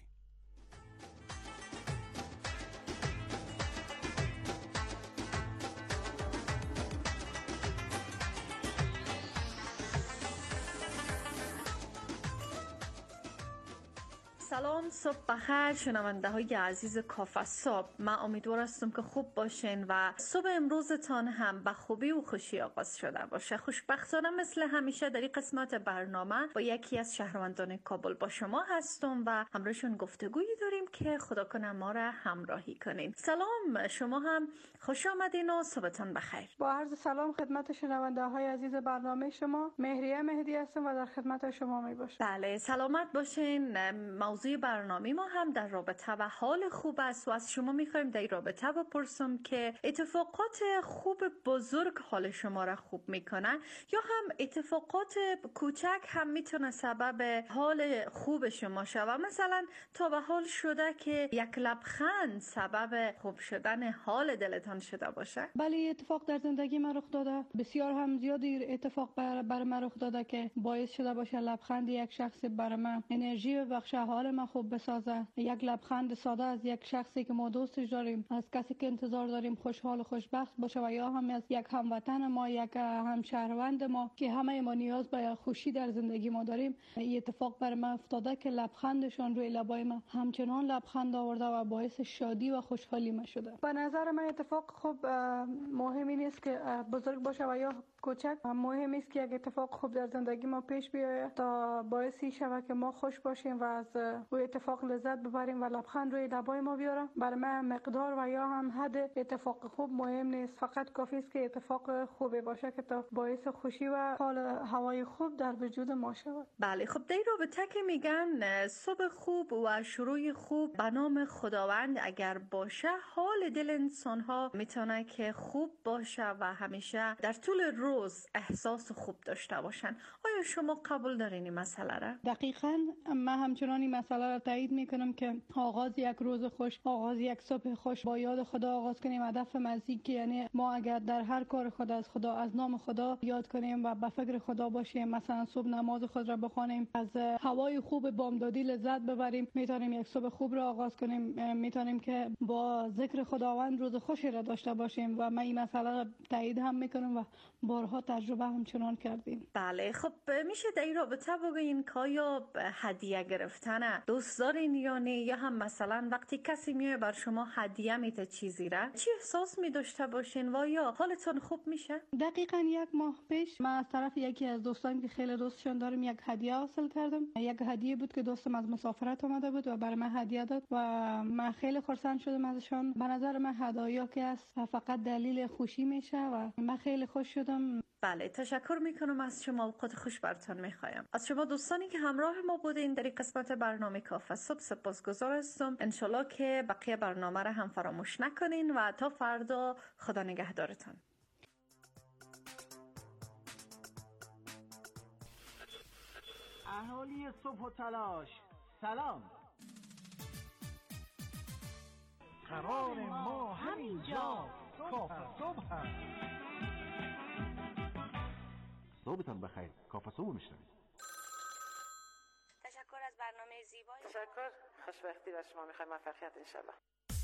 سلام، صبح بخیر شنونده های عزیز کافه صبح. من امیدوار هستم که خوب باشین و صبح امروزتان هم به خوبی و خوشی آغاز شده باشه. خوشبختانه مثل همیشه در این قسمت برنامه با یکی از شهروندان کابل با شما هستم و همراهشون گفتگویی داریم که خدا کنه ما را همراهی کنین. سلام، شما هم خوش آمدین و صبحتان بخیر. با عرض سلام خدمت شنونده های عزیز برنامه شما، مهریه مهدی هستم و در خدمت شما می باشم. بله، سلامت باشین. موضوع برنامه ما هم در رابطه و حال خوب است و از شما میخوایم در رابطه بپرسم که اتفاقات خوب بزرگ حال شما را خوب میکنه یا هم اتفاقات کوچک هم میتونه سبب حال خوب شما شود؟ مثلا تا به حال شده که یک لبخند سبب خوب شدن حال دلتان شده باشه؟ بله، اتفاق در زندگی من رخ داده، بسیار هم زیادی اتفاق بر, بر من رخ داده که باعث شده باشه لبخند یک شخص بر من انرژی ببخشه، حال برای ما خوب بسازه. یک لبخند ساده از یک شخصی که ما دوستش داریم، از کسی که انتظار داریم خوشحال و خوشبخت باشه، و یا هم از یک هموطن ما، یک همشهروند ما که همه ما نیاز به خوشی در زندگی ما داریم. این اتفاق برای من افتاده که لبخندشون روی لبای من همچنان لبخند آورده و باعث شادی و خوشحالی ما شده. به نظر من اتفاق خوب مهمی نیست که بزرگ باشه و یا کوچک. مهم است که یک اتفاق خوب در زندگی ما پیش بیاید تا باعثی شود که ما خوش باشیم و از روی اتفاق لذت ببریم و لبخند روی لبای ما بیاره. برای من مقدار و یا هم حد اتفاق خوب مهم نیست، فقط کافی است که اتفاق خوبی باشه که تا باعث خوشی و حال هوای خوب در وجود ما شود. بله، خب در رابطه که میگن صبح خوب و شروع خوب به نام خداوند اگر باشه، حال دل انسان ها میتونه که خوب باشه و همیشه در طول روز احساس خوب داشته باشن. آیا شما قبول دارین این مسئله را؟ دقیقاً من همچنان این مسئله را تایید میکنم که آغاز یک روز خوش، آغاز یک صبح خوش با یاد خدا آغاز کنیم. هدف نزدیک، یعنی ما اگر در هر کار خدا از خدا از نام خدا یاد کنیم و به فکر خدا باشیم، مثلا صبح نماز خود را بخوانیم، از هوای خوب بامدادی لذت ببریم، میتونیم یک صبح خوب را آغاز کنیم، میتونیم که با ذکر خداوند روز خوشی را داشته باشیم و من این مسئله را تایید هم میکنم و بارها تجربه همچنان کردیم. بله، خب میشه در این رابطه بگوین که آیا هدیه گرفتن دوست دارین یا نه، یا هم مثلا وقتی کسی میاد بر شما هدیه میده چیزی را، چی احساس می داشته باشین و یا حالتون خوب میشه؟ دقیقاً یک ماه پیش من از طرف یکی از دوستان که خیلی دوستشون دارم یک هدیه حاصل کردم. یک هدیه بود که دوستم از مسافرت آمده بود و برای من هدیه داد و من خیلی خرسند شدم ازشون. به نظر من هدایا که است فقط دلیل خوشی میشه و من خیلی خوش شدم. بله، تشکر میکنم از شما. اوقات خوش براتون میخوایم. از شما دوستانی که همراه ما بودین در این قسمت برنامه کافه صبح سپاسگزار هستم. انشالله که بقیه برنامه را هم فراموش نکنین و تا فردا خدا نگهدارتان. اهالی صبح و تلاش سلام. قرار ما همینجا کافه صبح هست. صبحتان بخیر. کافه صبح میشنوید. تشکر از برنامه زیبایی. تشکر. خوشبختی و شما میخوایم موفقیت انشالله.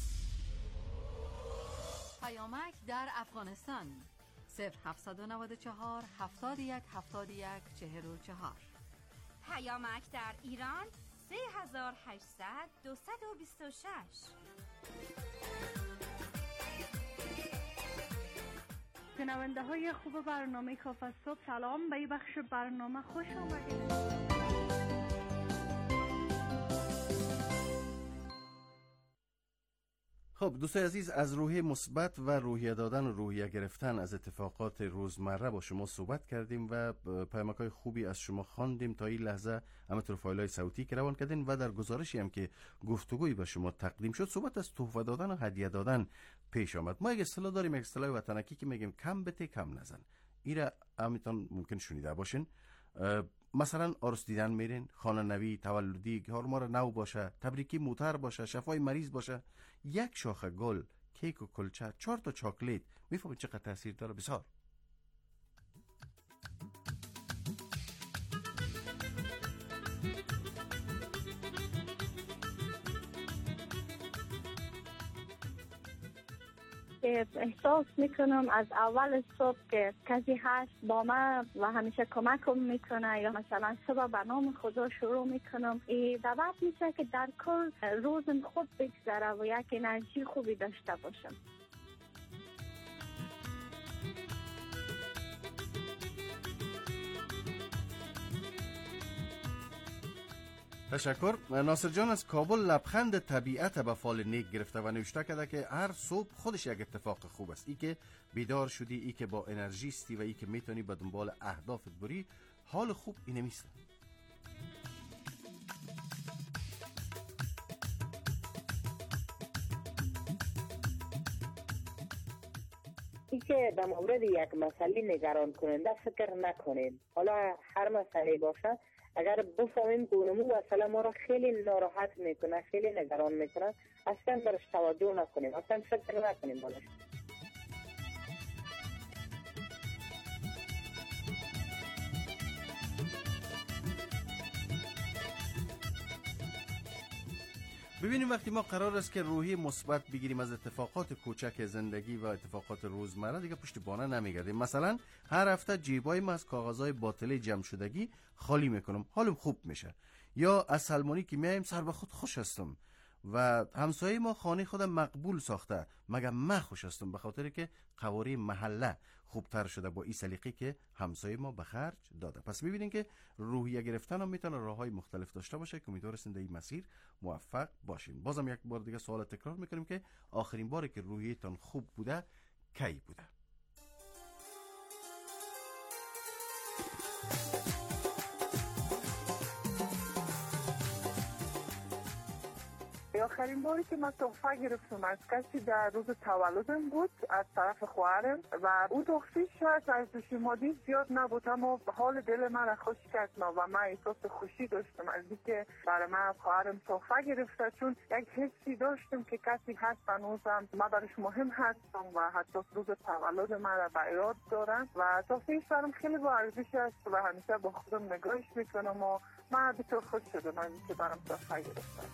پیامک در افغانستان صفر هفتصد و نود و چهار هفتاد و یک هفتاد و یک چهل و چهار. پیامک در ایران سه هزار و هشتصد دویست و بیست و شش. شنونده های خوب برنامه کافه صبح سلام. به این بخش برنامه خوش آمدید. خب دوستای عزیز، از روحیه مثبت و روحیه دادن و روحیه گرفتن از اتفاقات روزمره با شما صحبت کردیم و پیامک‌های خوبی از شما خواندیم تا این لحظه، همینطور فایل‌های صوتی که روان کردین و در گزارشی هم که گفتگویی به شما تقدیم شد صحبت از تحفه دادن و هدیه دادن پیش آمد. ما یک اصطلاح داریم، یک اصطلاح وطنکی که میگیم کم بده کم نزن. این را همتون ممکن شنیده باشین. مثلا عروس دیدن میرین، خانه نوی، تولدی، هارمار نو باشه، تبریکی موتر باشه، شفای مریض باشه، یک شاخه گل، کیک و کلچه، چهار تا چاکلیت، میفهمید چقدر تاثیر داره؟ بسیار. احساس میکنم از اول صبح که کسی هست با من و همیشه کمکم میکنه، یا مثلا صبح به نام خدا شروع میکنم، این دعوت میشه که در کل روزم خوب بگذره و یک انرژی خوبی داشته باشم. تشکر. ناصر جان از کابل لبخند طبیعت به فال نیک گرفته و نوشته کرده که هر صبح خودش یک اتفاق خوب است. ای که بیدار شدی، ای که با انرژی استی و ای که میتونی به دنبال اهدافت بری، حال خوب اینه میست. ای که در مورد یک مسئله نگران کننده فکر نکنید. حالا هر مسئله باشه، اگر بفهمیم که اونمو مسئله ما را خیلی ناراحت میکنه، خیلی نگران میکنه، اصلا برش توجه نکنیم، اصلا فکر نکنیم بالش. ببینیم وقتی ما قرار است که روحی مثبت بگیریم از اتفاقات کوچک زندگی و اتفاقات روزمره، دیگه پشتیبانه نمیگردیم. مثلا هر هفته جیبای ما از کاغذهای باطل جمع شدگی خالی میکنم، حالم خوب میشه. یا از سلمانی که میایم سر به خود خوش هستم. و همسایه ما خانه خودم مقبول ساخته، مگه من خوش هستم، به خاطر که قواره محله خوبتر شده با این سلیقه که همسایه ما به خرج داده. پس میبینین که روحیه گرفتن هم میتونه راههای مختلف داشته باشه که امیدوارستین در این مسیر موفق باشین. بازم یک بار دیگه سوال تکرار میکنیم که آخرین باری که روحیتان خوب بوده کی بوده؟ آخرین باری که من تحفه گرفتم از کسی در روز تولدم بود از طرف خواهرم و او تحفه شاید از مادی زیاد نبود، اما حال دل من را خوش کرد و من احساس خوشی داشتم از اینکه برای من خواهرم تحفه گرفته، چون یک حسی داشتم که کسی هست هنوزم من برایش مهم هستم و حتی روز تولد من را به یاد دارم و تحفه برام خیلی با ارزش است و همیشه با خودم نگاهش میکنم و من بسیار خوش شدم از اینکه برام تحفه گرفتم.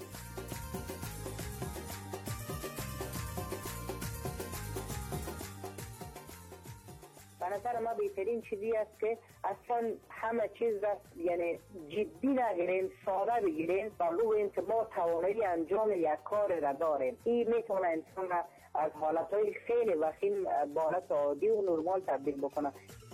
به نظر ما بهترین چیزی است که اصلا همه چیز را یعنی جدی نگیرین، ساده بگیرین و بگویین که ما توانایی انجام یک کار را داریم. این میتونه انسان را از حالتهای خیلی وخیم به حالت عادی و نرمال تبدیل بکنه.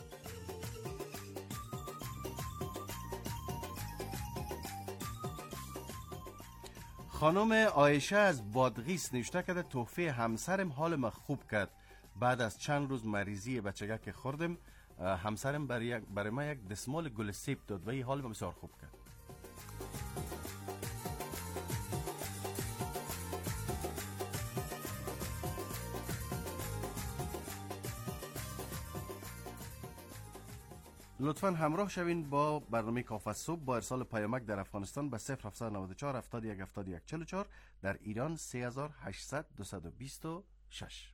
خانم عایشه از بادغیس نوشته کرده تحفه همسرم حال ما خوب کرد. بعد از چند روز مریضی بچگک که خوردم همسرم برای, برای ما یک دستمال گل سیب داد و این حال ما بسیار خوب کرد. لطفاً همراه شوین با برنامه کافه صبح با ارسال پیامک در افغانستان به صفر هفتصد و نود و چهار هفتاد و یک هفتاد و یک چهل و چهار، در ایران سه هزار و هشتصد دویست و بیست و شش.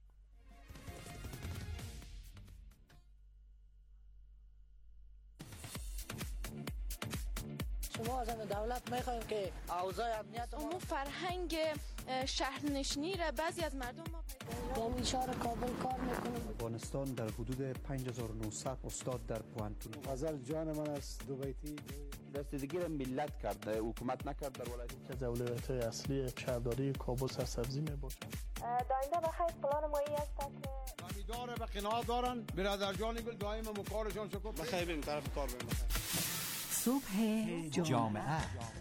ما از دولت میخوایم که اوضاع امنیت امور فرهنگ شهرنشینی را بعضی از مردم ما در شهر کابل کار میکنیم. افغانستان در حدود پنج هزار و نهصد استاد در پوهنتون. غزل جان من است دو بیتی رسیدگی را ملت کرد، حکومت نکرد. در ولایت که از اولویت اصلی شهرداری کابل سرسبزی میباشد. داینده بخیر پلان مایی است که امیدواره به قناعت دارن برادر جانی گل دائم مکارشان شکر بخیر بریم طرف کار بریم. صبح جامعه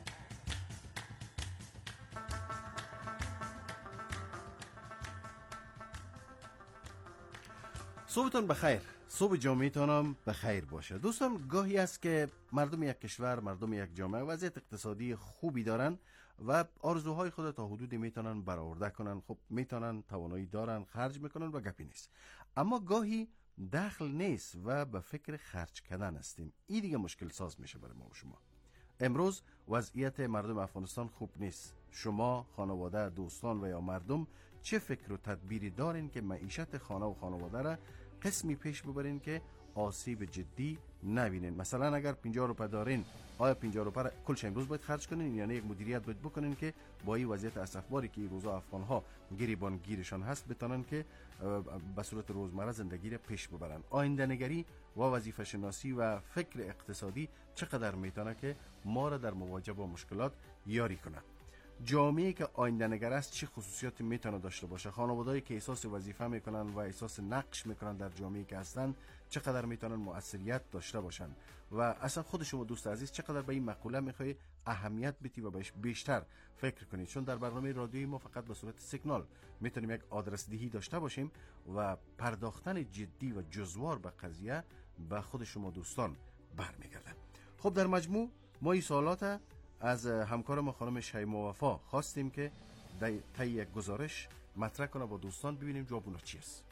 صبحتون بخیر، صبح جامعهتان هم بخیر باشه. دوستان گاهی است که مردم یک کشور، مردم یک جامعه وضعیت اقتصادی خوبی دارن و آرزوهای خود تا حدودی میتونن برآورده کنن، خب میتونن، توانایی دارن، خرج میکنن و گپی نیست. اما گاهی دخل نیست و به فکر خرج کردن هستیم. این دیگه مشکل ساز میشه برای ما و شما. امروز وضعیت مردم افغانستان خوب نیست. شما، خانواده، دوستان و یا مردم چه فکر و تدبیری دارین که معیشت خانه و خانواده را قسمی پیش ببرین که آسیب جدی نبینین؟ مثلا اگر پنجاه روپه دارین، آیا پنجاه روپه را کلش امروز باید خرج کنین؟ یعنی یک مدیریت باید بکنین که با این وضعیت اسفباری که این روزا افغان ها گریبان گیرشان هست بتونن که به صورت روزمره زندگی را پیش ببرن. آینده نگری و وظیفه شناسی و فکر اقتصادی چقدر میتونه که ما را در مواجهه با مشکلات یاری کنه. جامعه‌ای که آینده نگر است چه خصوصیاتی میتونه داشته باشه؟ خانواده‌ای که احساس وظیفه میکنن و احساس نقش میکنن در جامعه‌ای که هستن چقدر میتونن مؤثریت داشته باشن؟ و اصلا خود شما دوست عزیز چقدر به این مقوله میخوای اهمیت بدی و بهش بیشتر فکر کنید؟ چون در برنامه رادیویی ما فقط به صورت سیگنال میتونیم یک آدرس دهی داشته باشیم و پرداختن جدی و جزوار به قضیه به خود شما دوستان برمیگرده. خب در مجموع ما این سوالات از همکار ما خانم شیما وفا خواستیم که طی یک گزارش مطرح کنه با دوستان، ببینیم جواب اونا چی است.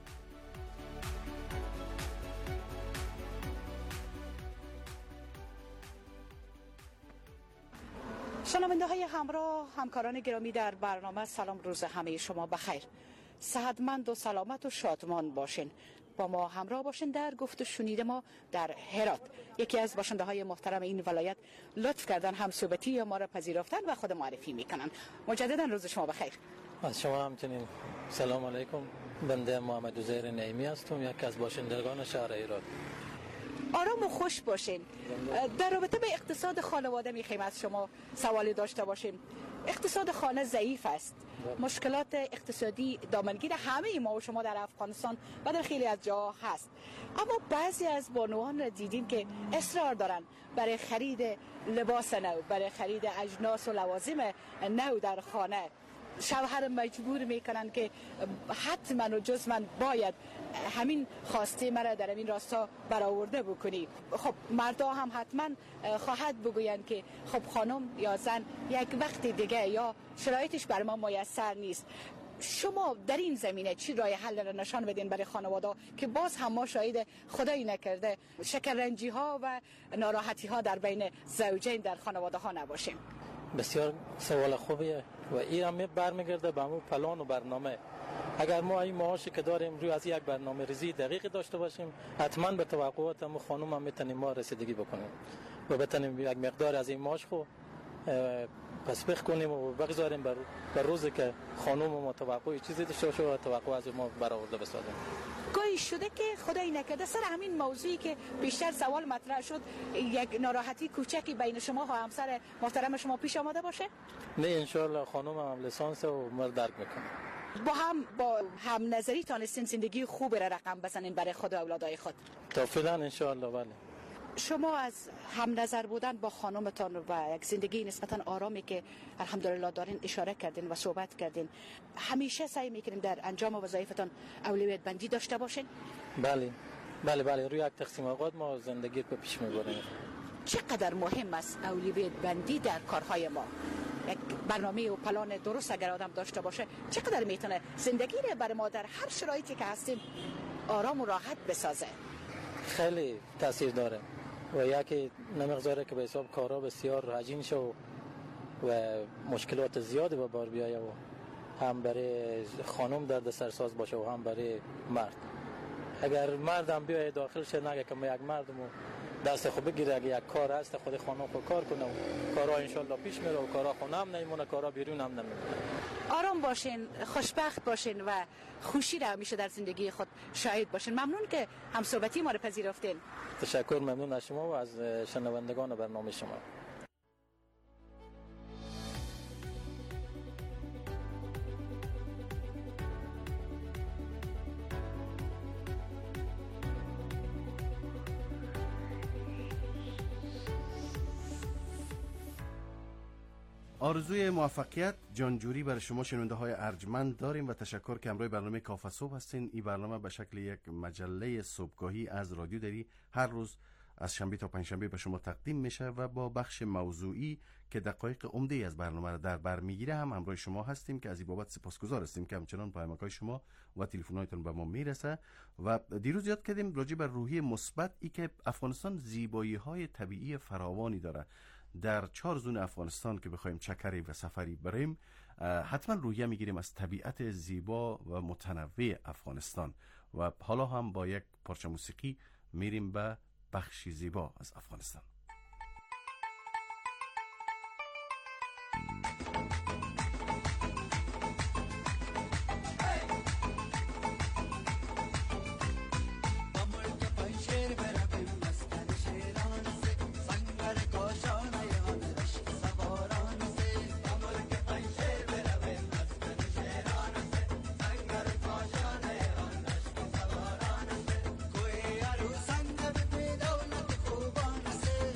شنونده های همراه، همکاران گرامی در برنامه، سلام، روز همه شما بخیر. صحتمند و سلامت و شادمان باشین. با ما همراه باشین در گفت و شنید ما در هرات. یکی از باشنده های محترم این ولایت لطف کردن هم صحبتی ما را پذیرفتن و خود معرفی میکنن. مجددا روز شما بخیر. از شما همچنین. سلام علیکم. بنده محمد عزیر نعیمی هستم، یکی از باشندگان شهر هرات. آرام و خوش باشین. در رابطه به اقتصاد خانواده میخوایم از شما سوالی داشته باشیم. اقتصاد خانه ضعیف است. مشکلات اقتصادی دامنگیر همه ما و شما در افغانستان و در خیلی از جاها هست. اما بعضی از بانوان را دیدیم که اصرار دارن برای خرید لباس نو، برای خرید اجناس و لوازم نو در خانه شوهر مجبور میکنن که حتما و جزما باید همین خواسته مرا در این راستا برآورده بکنی. خب مردا هم حتما خواهد بگویند که خب خانم یا زن یک وقت دیگه یا شرایطش بر ما میسر نیست. شما در این زمینه چی راه حل را نشان بدین برای خانواده که باز هم ما شاهد خدایی نکرده شکرنجی ها و ناراحتی ها در بین زوجین در خانواده ها نباشیم؟ بسیار سوال خوبیه و این هم برمیگرده به همون پلان و برنامه. اگر ما این معاشی که داریم روی از یک برنامه ریزی دقیقی داشته باشیم، حتما به توقعات هم خانم هم میتونیم ما رسیدگی بکنیم و بتونیم یک مقدار از این معاش خو پس بخ کنیم و بگذاریم بر, بر روزی که خانم ما توقع چیزی داشته باشه و توقع از ما برآورده بسازیم. گاهی شده که خدایی نکرده سر همین موضوعی که بیشتر سوال مطرح شد یک ناراحتی کوچکی بین شما و همسر محترم شما پیش آمده باشه؟ نه انشالله خانم هم لیسانس و مرد درک میکنه. با هم با هم نظری تانستین زندگی خوب را رقم بزنین برای خود و اولادای خود؟ تا فعلا انشالله بله. شما از هم نظر بودن با خانمتان و یک زندگی نسبتا آرامی که الحمدلله دارین اشاره کردین و صحبت کردین، همیشه سعی میکنین در انجام وظایفتان اولویت بندی داشته باشین؟ بله بله بله روی یک تقسیم اوقات ما زندگی رو پیش میبریم. چقدر مهم است اولویت بندی در کارهای ما؟ یک برنامه و پلان درست اگر آدم داشته باشه چقدر میتونه زندگی رو برای ما در هر شرایطی که هستیم آرام و راحت بسازه؟ خیلی تاثیر داره و یکی نمیگذاره که به حساب کارا بسیار عجین شه و مشکلات زیادی به بار بیایه و هم برای خانم درد سرساز باشه و هم برای مرد. اگر مردم بیای داخل شه نگه که ما یک مردمو دست خوب بگیره، اگه یک کار هست خود خانم خود کار کنه و کارا انشالله پیش میره و کارا خونه هم نمیمونه، کارا بیرون هم نمیمونه. آرام باشین، خوشبخت باشین و خوشی را همیشه در زندگی خود شاهد باشین. ممنون که هم صحبتی ما رو پذیرفتین. تشکر، ممنون از شما و از شنوندگان برنامه شما. آرزوی موفقیت جانجوری برای شما شنونده های ارجمند داریم و تشکر که همراه برنامه کافه صبح هستین. این برنامه به شکل یک مجله صبحگاهی از رادیو دری هر روز از شنبه تا پنجشنبه به شما تقدیم میشه و با بخش موضوعی که دقایق عمده از برنامه را در بر میگیره هم همراه شما هستیم که از این بابت سپاسگزار هستیم که همچنان پیامک‌های شما و تلفن‌هایتون به ما میرسه. و دیروز یاد کردیم راجع بر روحیه مثبت، ای که افغانستان زیبایی‌های طبیعی فراوانی داره. در چهار زون افغانستان که بخوایم چکری و سفری بریم حتما روحیه میگیریم از طبیعت زیبا و متنوع افغانستان. و حالا هم با یک پارچه موسیقی میریم به بخشی زیبا از افغانستان. کوئی ارو سنگ به دولت خوبان سے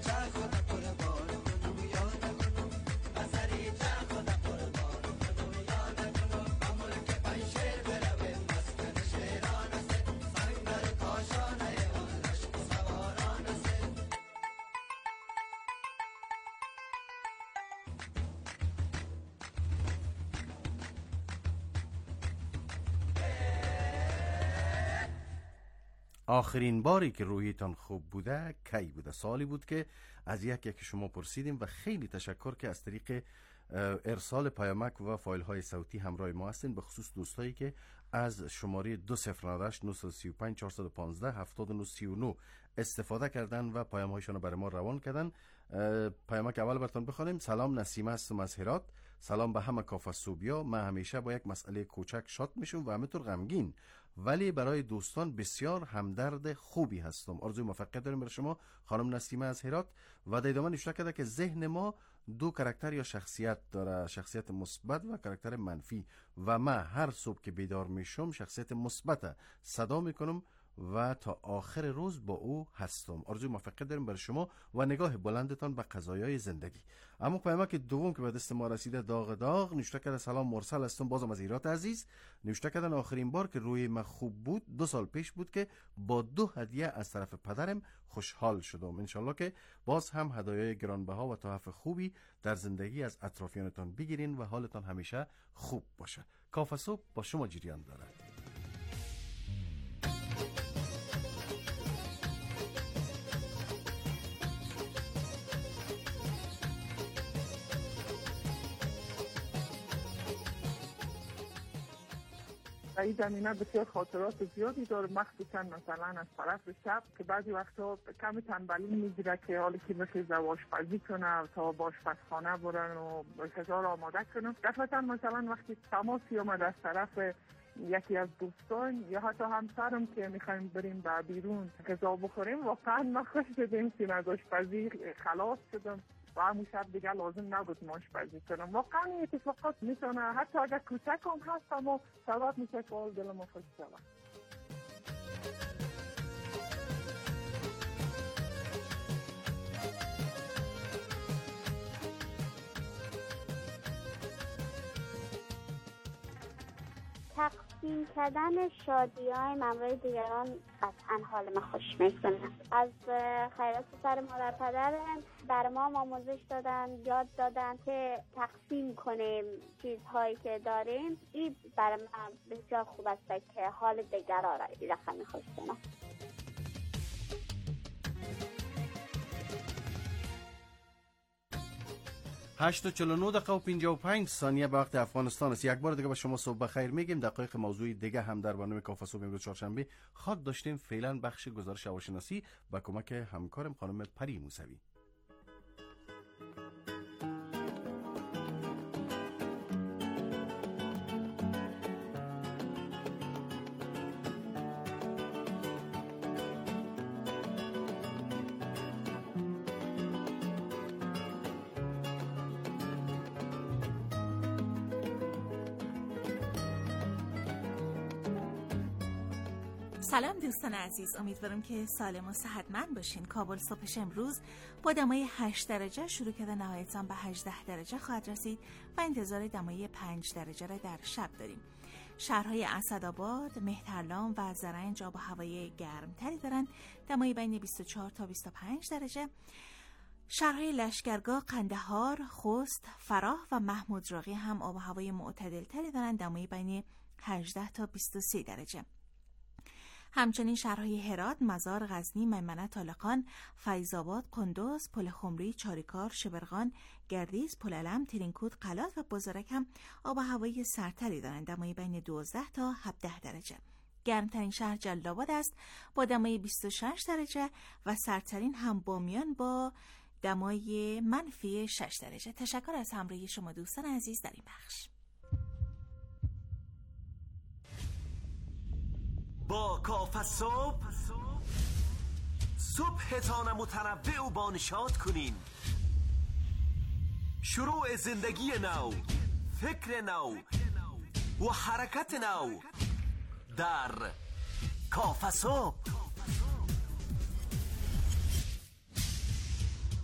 آخرین باری که روحیتان خوب بوده کی بوده؟ سوالی بود که از یک یک شما پرسیدیم و خیلی تشکر که از طریق ارسال پیامک و فایل های صوتی همراه ما هستین، به خصوص دوستایی که از شماره دو صفر نه هشت نه سه پنج چهار یک پنج هفت نه سه نه استفاده کردن و پیام هایشان رو برای ما روان کردن. پیامک اول براتون بخونیم. سلام، نسیمه هستم از هرات. سلام به همه کافه صوبیا. من همیشه با یک مسئله کوچک شاد میشم و همینطور غمگین، ولی برای دوستان بسیار همدرد خوبی هستم. آرزوی موفقیت داریم برای شما خانم نسیمه از هرات. و در ادامه نوشته کرده که ذهن ما دو کاراکتر یا شخصیت داره، شخصیت مثبت و کاراکتر منفی، و من هر صبح که بیدار میشم شخصیت مثبت صدا میکنم و تا آخر روز با او هستم. آرزوی موفقیت داریم برای شما و نگاه بلندتان به قضایای زندگی. اما پیامک دوم که به دست ما رسیده داغ داغ نوشته کرده سلام، مرسل هستم بازم از ایرات عزیز. نوشته کردن آخرین بار که روی من خوب بود دو سال پیش بود که با دو هدیه از طرف پدرم خوشحال شدم. انشالله که باز هم هدایای گرانبها و تحف خوبی در زندگی از اطرافیانتان بگیرین و حالتان همیشه خوب باشه. کافه صبح با شما جریان دارد. این زمینه بسیار خاطرات زیادی داره، مخصوصا مثلا از طرف شب که بعضی وقتا کم تنبلی میگیره که حالی که مثل آشپزی کنه تا با آشپزخانه برن و غذا را آماده کنن. دفعتا مثلا وقتی تماسی اومد از طرف یکی از دوستان یا حتی همسرم که میخوایم بریم به بیرون غذا بخوریم، واقعا ما خوش شدیم که از آشپزی خلاص شدم و همون شب دیگه لازم نبود ما آشپزی کنم. واقعا این اتفاقات میتونه حتی اگر کوچک هم هست اما سبب میشه که حال دل ما خوش شود. تقسیم کردن شادی‌های مملوی دیگران قطعا حال ما خوش میکنه. از خیرات سر مادر پدرم بر ما آموزش دادن، یاد دادن که تقسیم کنیم چیزهایی که داریم. این برای من بسیار خوب است که حال دیگران را رقمی خوش کنم. هشت و چهل و نه دقیقه و پنجاه و پنج ثانیه به وقت افغانستان است. یک بار دیگه به شما صبح بخیر میگیم. دقایق موضوع دیگه هم در برنامه کافه صبح امروز چهارشنبه خواد داشتیم. فعلا بخش گزارش هواشناسی با کمک همکارم خانم پری موسوی. سلام دوستان عزیز، امیدوارم که سالم و صحتمند باشین. کابل صبحش امروز با دمای هشت درجه شروع کرده، نهایتاً به هجده درجه خواهد رسید و انتظار دمای پنج درجه را در شب داریم. شهرهای اسدآباد، مهترلام و زرنج آب و هوای گرمتری دارند، دمای بین بیست و چهار تا بیست و پنج درجه. شهرهای لشکرگاه، قندهار، خوست، فراه و محمود راقی هم آب و هوای معتدل تری دارند، دمای بین هجده تا بیست و سه درجه. همچنین شهرهای هرات، مزار، غزنی، میمنه، طالقان، فیض‌آباد، قندوز، پل خمری، چاریکار، شبرغان، گردیز، پل علم، ترینکوت، قلات و بزرگ هم آب و هوای سرتری دارند، دمای بین دوازده تا هفده درجه. گرمترین شهر جلال‌آباد است با دمای بیست و شش درجه و سرترین هم بامیان با دمای منفی شش درجه. تشکر از همراهی شما دوستان عزیز در این بخش. با کافه صبح صبحتان متنوع و بانشاد کنین. شروع زندگی نو، فکر نو و حرکت نو در کافه صبح.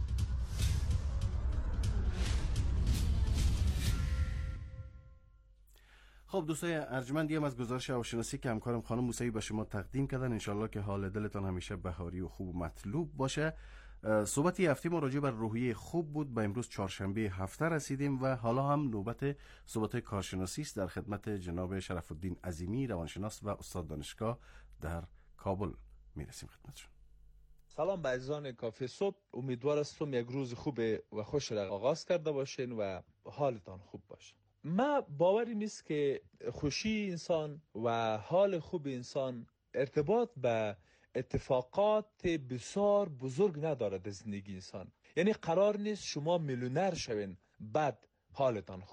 خب دوستای ارجمندی هم از گزارش هواشناسی که همکارم خانم موسوی به شما تقدیم کردن، انشالله که حال دلتان همیشه بهاری و خوب و مطلوب باشه. صحبت هفته ما راجع بر روحیه خوب بود. با امروز چهارشنبه هفته رسیدیم و حالا هم نوبت صحبت کارشناسی است. در خدمت جناب شرف الدین عظیمی، روانشناس و استاد دانشگاه در کابل میرسیم خدمتشون. سلام به عزیزان کافی صبح، امیدوار هستم یک روز خوب و خوش را آغاز کرده باشین و حالتان خوب باشه. ما باوری نیست که خوشی انسان و حال خوب انسان ارتباط به اتفاقات بسیار بزرگ ندارد در زندگی انسان. یعنی قرار نیست شما میلیونر شوین بعد حالتان خوب